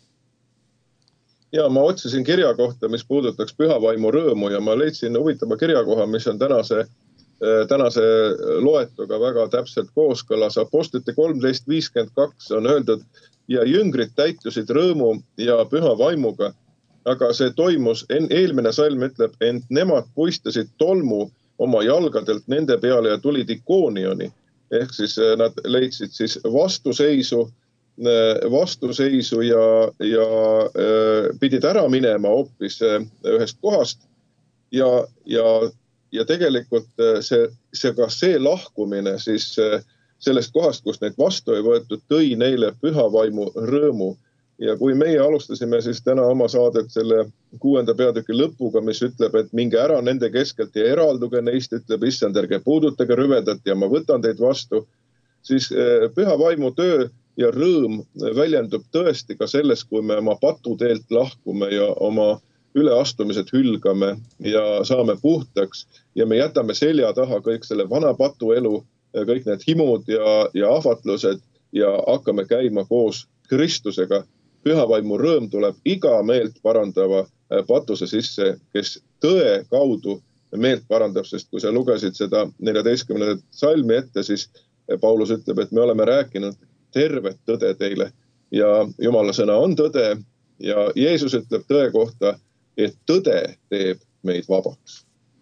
Ja ma otsisin kirja kohta, mis puudutaks pühavaimu rõõmu ja ma leidsin huvitava kirjakoha, mis on tänase, tänase loetuga väga täpselt kooskõlas. Apostlite kolmteist viiskümmend kaks on öeldud ja jüngrid täitusid rõõmu ja pühavaimuga, aga see toimus, eelmine salm ütleb, ent nemad puistasid tolmu oma jalgadelt nende peale ja tulid Ikoonioni. Ehk siis nad leidsid siis vastuseisu vastuseisu ja, ja pidid ära minema hoopis ühest kohast ja, ja, ja tegelikult see, see ka see lahkumine siis sellest kohast, kus neid vastu ei võetud, tõi neile pühavaimu rõõmu. Ja kui meie alustasime siis täna oma saadet selle kuuenda peatüki lõpuga, mis ütleb, et minge ära nende keskelt ja eralduge neist, ütleb issand, ärge puudutage rüvedat ja ma võtan teid vastu, siis pühavaimu töö ja rõõm väljendub tõesti ka selles, kui me oma patuteelt lahkume ja oma üleastumised hülgame ja saame puhtaks ja me jätame selja taha kõik selle vana patuelu, kõik need himud ja, ja ahvatlused ja hakkame käima koos Kristusega. Pühavaimu rõõm tuleb iga meelt parandava patuse sisse, kes tõe kaudu meelt parandab, sest kui sa lugesid seda neljateistkümnendat salmi ette, siis Paulus ütleb, et me oleme rääkinud tervet tõde teile ja Jumala sõna on tõde ja Jeesus ütleb tõe kohta, et tõde teeb meid vabaks.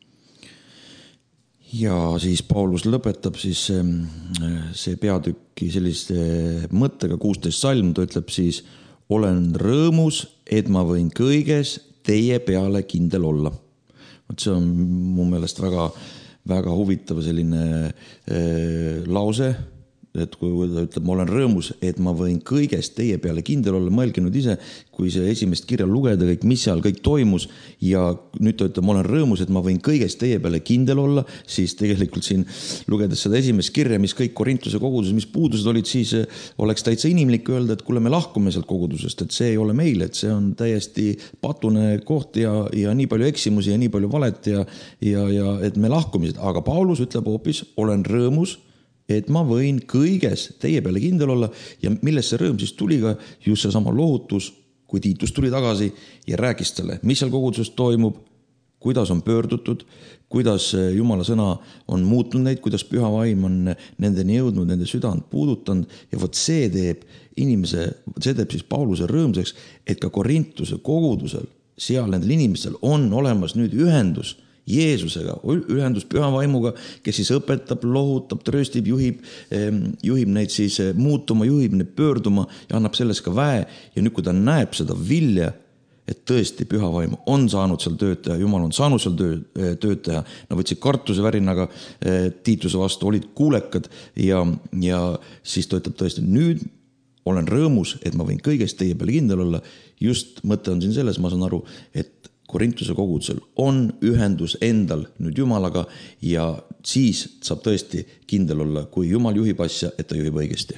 Ja siis Paulus lõpetab siis see peatükki selliste mõttega kuusteist salm, ta ütleb siis, olen rõõmus, et ma võin kõiges teie peale kindel olla. See on mu meelest väga, väga huvitav selline äh, lause, et kui ta ütleb, ma olen rõõmus, et ma võin kõigest teie peale kindel olla, mõelge nüüd ise, kui see esimest kirja lugeda, kõik, mis seal kõik toimus ja nüüd ta ütleb, ma olen rõõmus, et ma võin kõigest teie peale kindel olla, siis tegelikult siin lugedes seda esimest kirja, mis kõik Korintuse kogudused, mis puudused olid, siis oleks täitsa inimlik öelda, et kuule, me lahkume sealt kogudusest, et see ei ole meil, et see on täiesti patune koht ja, ja nii palju eksimusi ja nii palju valet ja, ja, ja et me lahkumised, aga Paulus ütleb hoopis, olen rõõmus, et ma võin kõiges teie peale kindel olla ja millest see rõõm siis tuli ka just see sama lohutus, kui Tiitus tuli tagasi ja rääkis talle, mis seal koguduses toimub, kuidas on pöördutud, kuidas Jumala sõna on muutnud neid, kuidas püha vaim on nendeni jõudnud, nende südant puudutanud ja vot see teeb inimese, see teeb siis Pauluse rõõmsaks, et ka Korintuse kogudusel, seal nendel inimestel on olemas nüüd ühendus Jeesusega, ühendus püha vaimuga, kes siis õpetab, lohutab, trööstib, juhib, juhib neid siis muutuma, juhib neid pöörduma ja annab selles ka väe. Ja nüüd, kui ta näeb seda vilja, et tõesti püha vaim on saanud seal töötaja, Jumal on saanud seal töö, töötaja, nad võtsid kartuse värinaga Tiituse vastu, olid kuulekad ja, ja siis ta ütleb tõesti, nüüd olen rõõmus, et ma võin kõigest teie peale kindel olla. Just mõte on siin selles, ma saan aru, et Korintuse kogudusel on ühendus endal nüüd Jumalaga ja siis saab tõesti kindel olla, kui Jumal juhib asja, et ta juhib õigesti.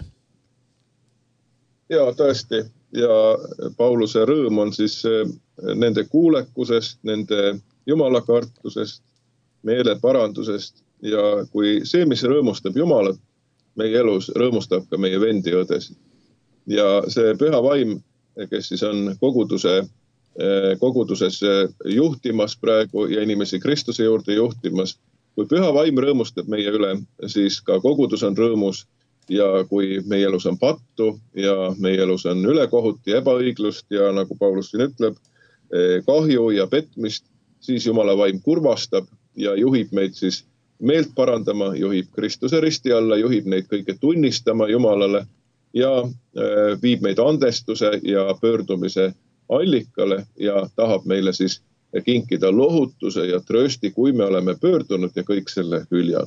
Ja tõesti. Ja Pauluse rõõm on siis nende kuulekusest, nende Jumalakartusest, meeleparandusest ja kui see, mis rõõmustab Jumalat meie elus, rõõmustab ka meie vendi ja õdesid. Ja see püha vaim, kes siis on koguduse koguduses juhtimas praegu ja inimesi Kristuse juurde juhtimas. Kui püha vaim rõõmustab meie üle, siis ka kogudus on rõõmus ja kui meie elus on pattu ja meie elus on ülekohut ja ebaõiglust ja nagu Paulus siin ütleb, kahju ja petmist, siis Jumala vaim kurvastab ja juhib meid siis meelt parandama, juhib Kristuse risti alla, juhib neid kõike tunnistama Jumalale ja viib meid andestuse ja pöördumise allikale ja tahab meile siis kinkida lohutuse ja tröösti, kui me oleme pöördunud ja kõik selle hüljad.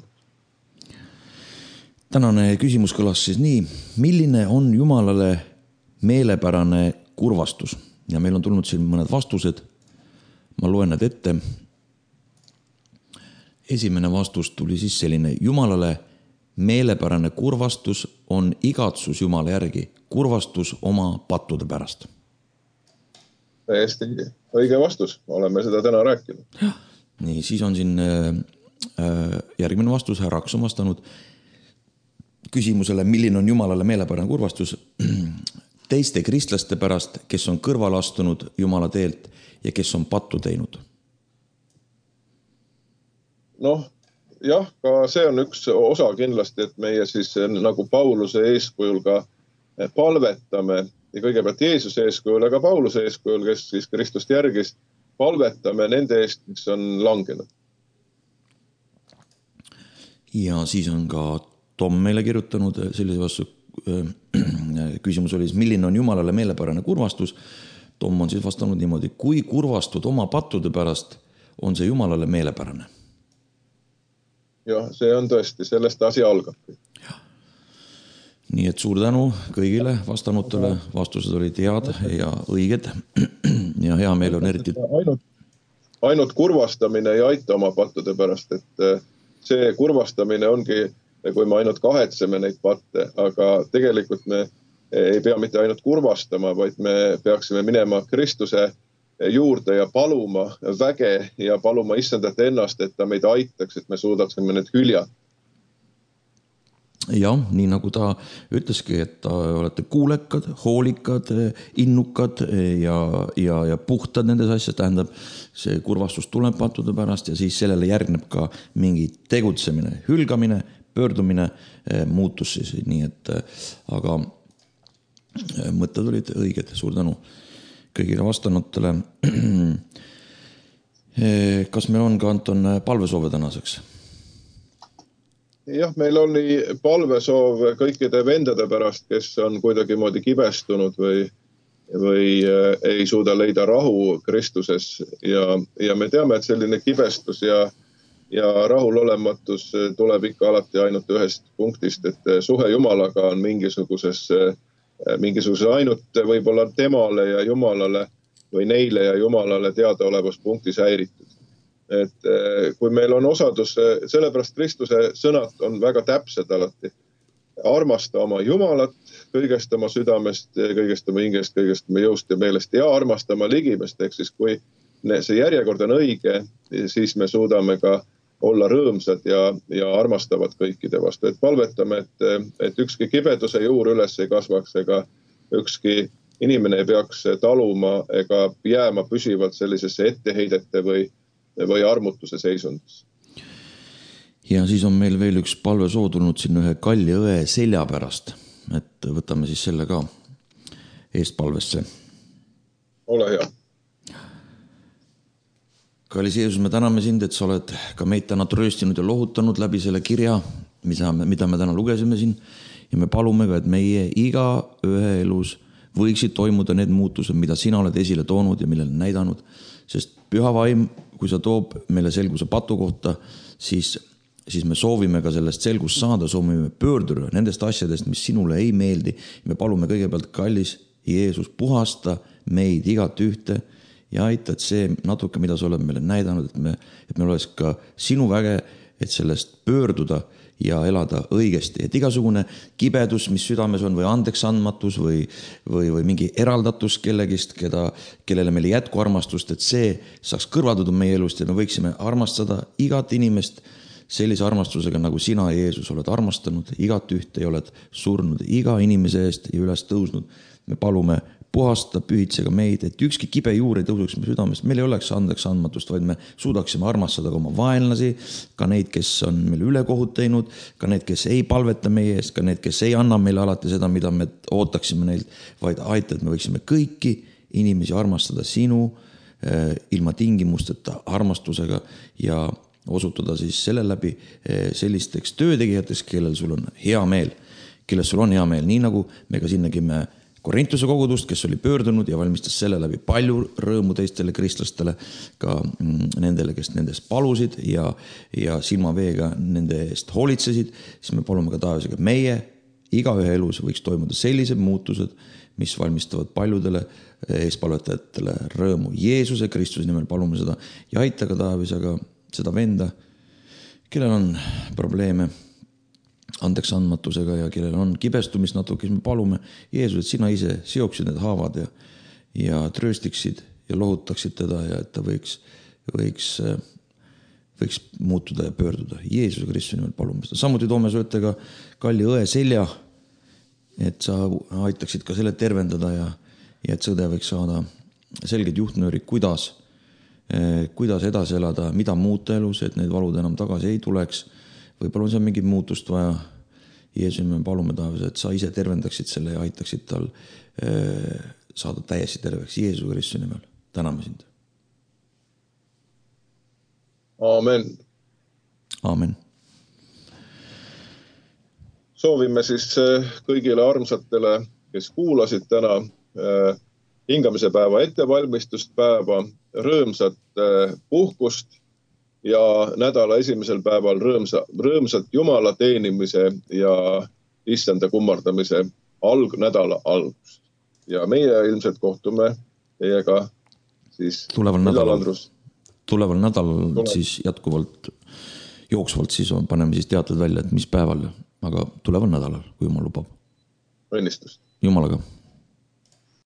Tänane küsimus kõlas siis nii, milline on Jumalale meelepärane kurvastus? Ja meil on tulnud siin mõned vastused. Ma ma loen need ette. Esimene vastus tuli siis selline: Jumalale meelepärane kurvastus on igatsus Jumala järgi, kurvastus oma pattude pärast. Täiesti õige vastus, oleme seda täna rääkinud. Nii, siis on siin äh, järgmine vastus, härra Aks on vastanud küsimusele, milline on Jumalale meelepärane kurvastus teiste kristlaste pärast, kes on kõrval astunud Jumala teelt ja kes on pattu teinud. Noh, jah, ka see on üks osa kindlasti, et meie siis nagu Pauluse eeskujul ka palvetame ja kõigepealt Jeesuse eeskujul, aga Pauluse eeskujul, kes siis Kristust järgis, palvetame nende eest, mis on langenud. Ja siis on ka Tom meile kirjutanud sellise vastu. Küsimus oli, milline on Jumalale meelepärane kurvastus. Tom on siis vastanud niimoodi: kui kurvastud oma pattude pärast, on see Jumalale meelepärane. Jah, see on tõesti, sellest asi algab. Nii et suur tänu kõigile vastanutele, vastused olid head ja õiged ja hea meel on eriti. Ainult, ainult kurvastamine ei aita oma pattude pärast, et see kurvastamine ongi, kui me ainult kahetseme neid patte, aga tegelikult me ei pea mitte ainult kurvastama, vaid me peaksime minema Kristuse juurde ja paluma väge ja paluma issandat ennast, et ta meid aitaks, et me suudaksime need hüljad. Jah, nii nagu ta ütleski, et ta olete kuulekad, hoolikad, innukad ja, ja, ja puhtad nendes asjad, tähendab, see kurvastus tuleb pattude pärast ja siis sellele järgneb ka mingi tegutsemine, hülgamine, pöördumine, muutus siis, nii et aga mõtted olid õiged, suur tänu kõigile vastanutele. Kas meil on ka, Anton, palvesoove tänaseks? Jah, meil oli palvesoov kõikide vendade pärast, kes on kuidagi moodi kibestunud või, või ei suuda leida rahu Kristuses. Ja, ja me teame, et selline kibestus ja, ja rahulolematus tuleb ikka alati ainult ühest punktist, et suhe Jumalaga on mingisuguses mingisuguse ainult võib-olla temale ja Jumalale või neile ja Jumalale teadaolevas punktis häiritud. Et kui meil on osadus, sellepärast Kristuse sõnad on väga täpsed alati. Armasta oma Jumalat kõigest oma südamest, kõigest oma hingest, kõigest oma jõust ja meelest ja armasta oma ligimest. Ehk siis kui see järjekord on õige, siis me suudame ka olla rõõmsad ja, ja armastavad kõikide vastu. Et palvetame, et, et ükski kibeduse juur üles ei kasvaks ega ükski inimene ei peaks taluma ega jääma püsivalt sellisesse etteheidete või, või armutuse seisundis. Ja siis on meil veel üks palve soodulnud siin ühe kalli õe selja pärast, et võtame siis selle ka eestpalvesse. Ole hea. Kallis Jeesus, me täname sind, et sa oled ka meid täna trööstinud ja lohutanud läbi selle kirja, mida me, mida me täna lugesime siin. Ja me palume ka, et meie iga ühe elus võiksid toimuda need muutused, mida sina oled esile toonud ja millele näidanud. Sest püha vaim, kui sa toob meile selguse patu kohta, siis, siis me soovime ka sellest selgust saada, soovime pöörduda nendest asjadest, mis sinule ei meeldi. Me palume kõigepealt, kallis Jeesus, puhasta meid igat ühte ja aita, et see natuke, mida sa oled meile näidanud, et me, et meil oleks ka sinu väge, et sellest pöörduda ja elada õigesti. Et igasugune kibedus, mis südames on, või andeks andmatus või, või, või mingi eraldatus kellegist, keda, kellele meile jätku armastust, et see saaks kõrvalduda meie elust ja me võiksime armastada igat inimest sellise armastusega, nagu sina, Jeesus, oled armastanud, igat ühte ja oled surnud iga inimese eest ja üles tõusnud. Me palume puhasta, pühitsega meid, et ükski kibe juur ei tõuseks me südamest, meil ei oleks andeks andmatust, vaid me suudaksime armastada ka oma vaenlasi, ka neid, kes on meile ülekohut teinud, ka need, kes ei palveta meie eest, ka need, kes ei anna meile alati seda, mida me ootaksime neilt, vaid aita, et me võiksime kõiki inimesi armastada sinu eh, ilma tingimusteta armastusega ja osutuda siis selle läbi eh, sellisteks töötegijateks, kellel sul on hea meel, kellel sul on hea meel, nii nagu me ka siin nägime Korintuse kogudust, kes oli pöördunud ja valmistas selle läbi palju rõõmu teistele kristlastele, ka nendele, kes nendest palusid ja, ja silmaveega nende eest hoolitsesid, siis me palume ka taevasega meie igaühe elus võiks toimuda sellised muutused, mis valmistavad paljudele eespalvetajatele rõõmu. Jeesuse Kristuse nimel palume seda ja aita ka taevis, aga seda venda, kellel on probleeme andeks andmatusega ja kellel on kibestumist natuke, siis me palume Jeesus, et sina ise seoksid need haavad ja, ja trööstiksid ja lohutaksid teda ja et ta võiks, võiks, võiks muutuda ja pöörduda. Jeesuse Kristuse nimel palume seda. Samuti toome sööte ka kalli õe selja, et sa aitaksid ka selle tervendada ja, ja et sõde võiks saada selged juhtnöörid, kuidas, kuidas edasi elada, mida muuta elus, et need valud enam tagasi ei tuleks. Võib-olla on seal mingit muutust vaja. Jeesus, me palume taevas, et sa ise tervendaksid selle ja aitaksid tal saada täiesti terveks. Jeesuse Kristuse nimel. Täname sind. Aamen. Aamen. Soovime siis kõigile armsatele, kes kuulasid täna hingamise päeva ettevalmistust päeva, rõõmsat puhkust ja nädala esimesel päeval rõõmsa, rõõmsat Jumala teenimise ja issanda kummardamise alg, nädala algust. Ja meie ilmselt kohtume teiega siis tuleval nädalal, tuleval nädalal Tule. siis jätkuvalt jooksvalt siis on, paneme siis teated välja, et mis päeval, aga tuleval nädalal, kui Jumal lubab. Õnnistust. Jumalaga.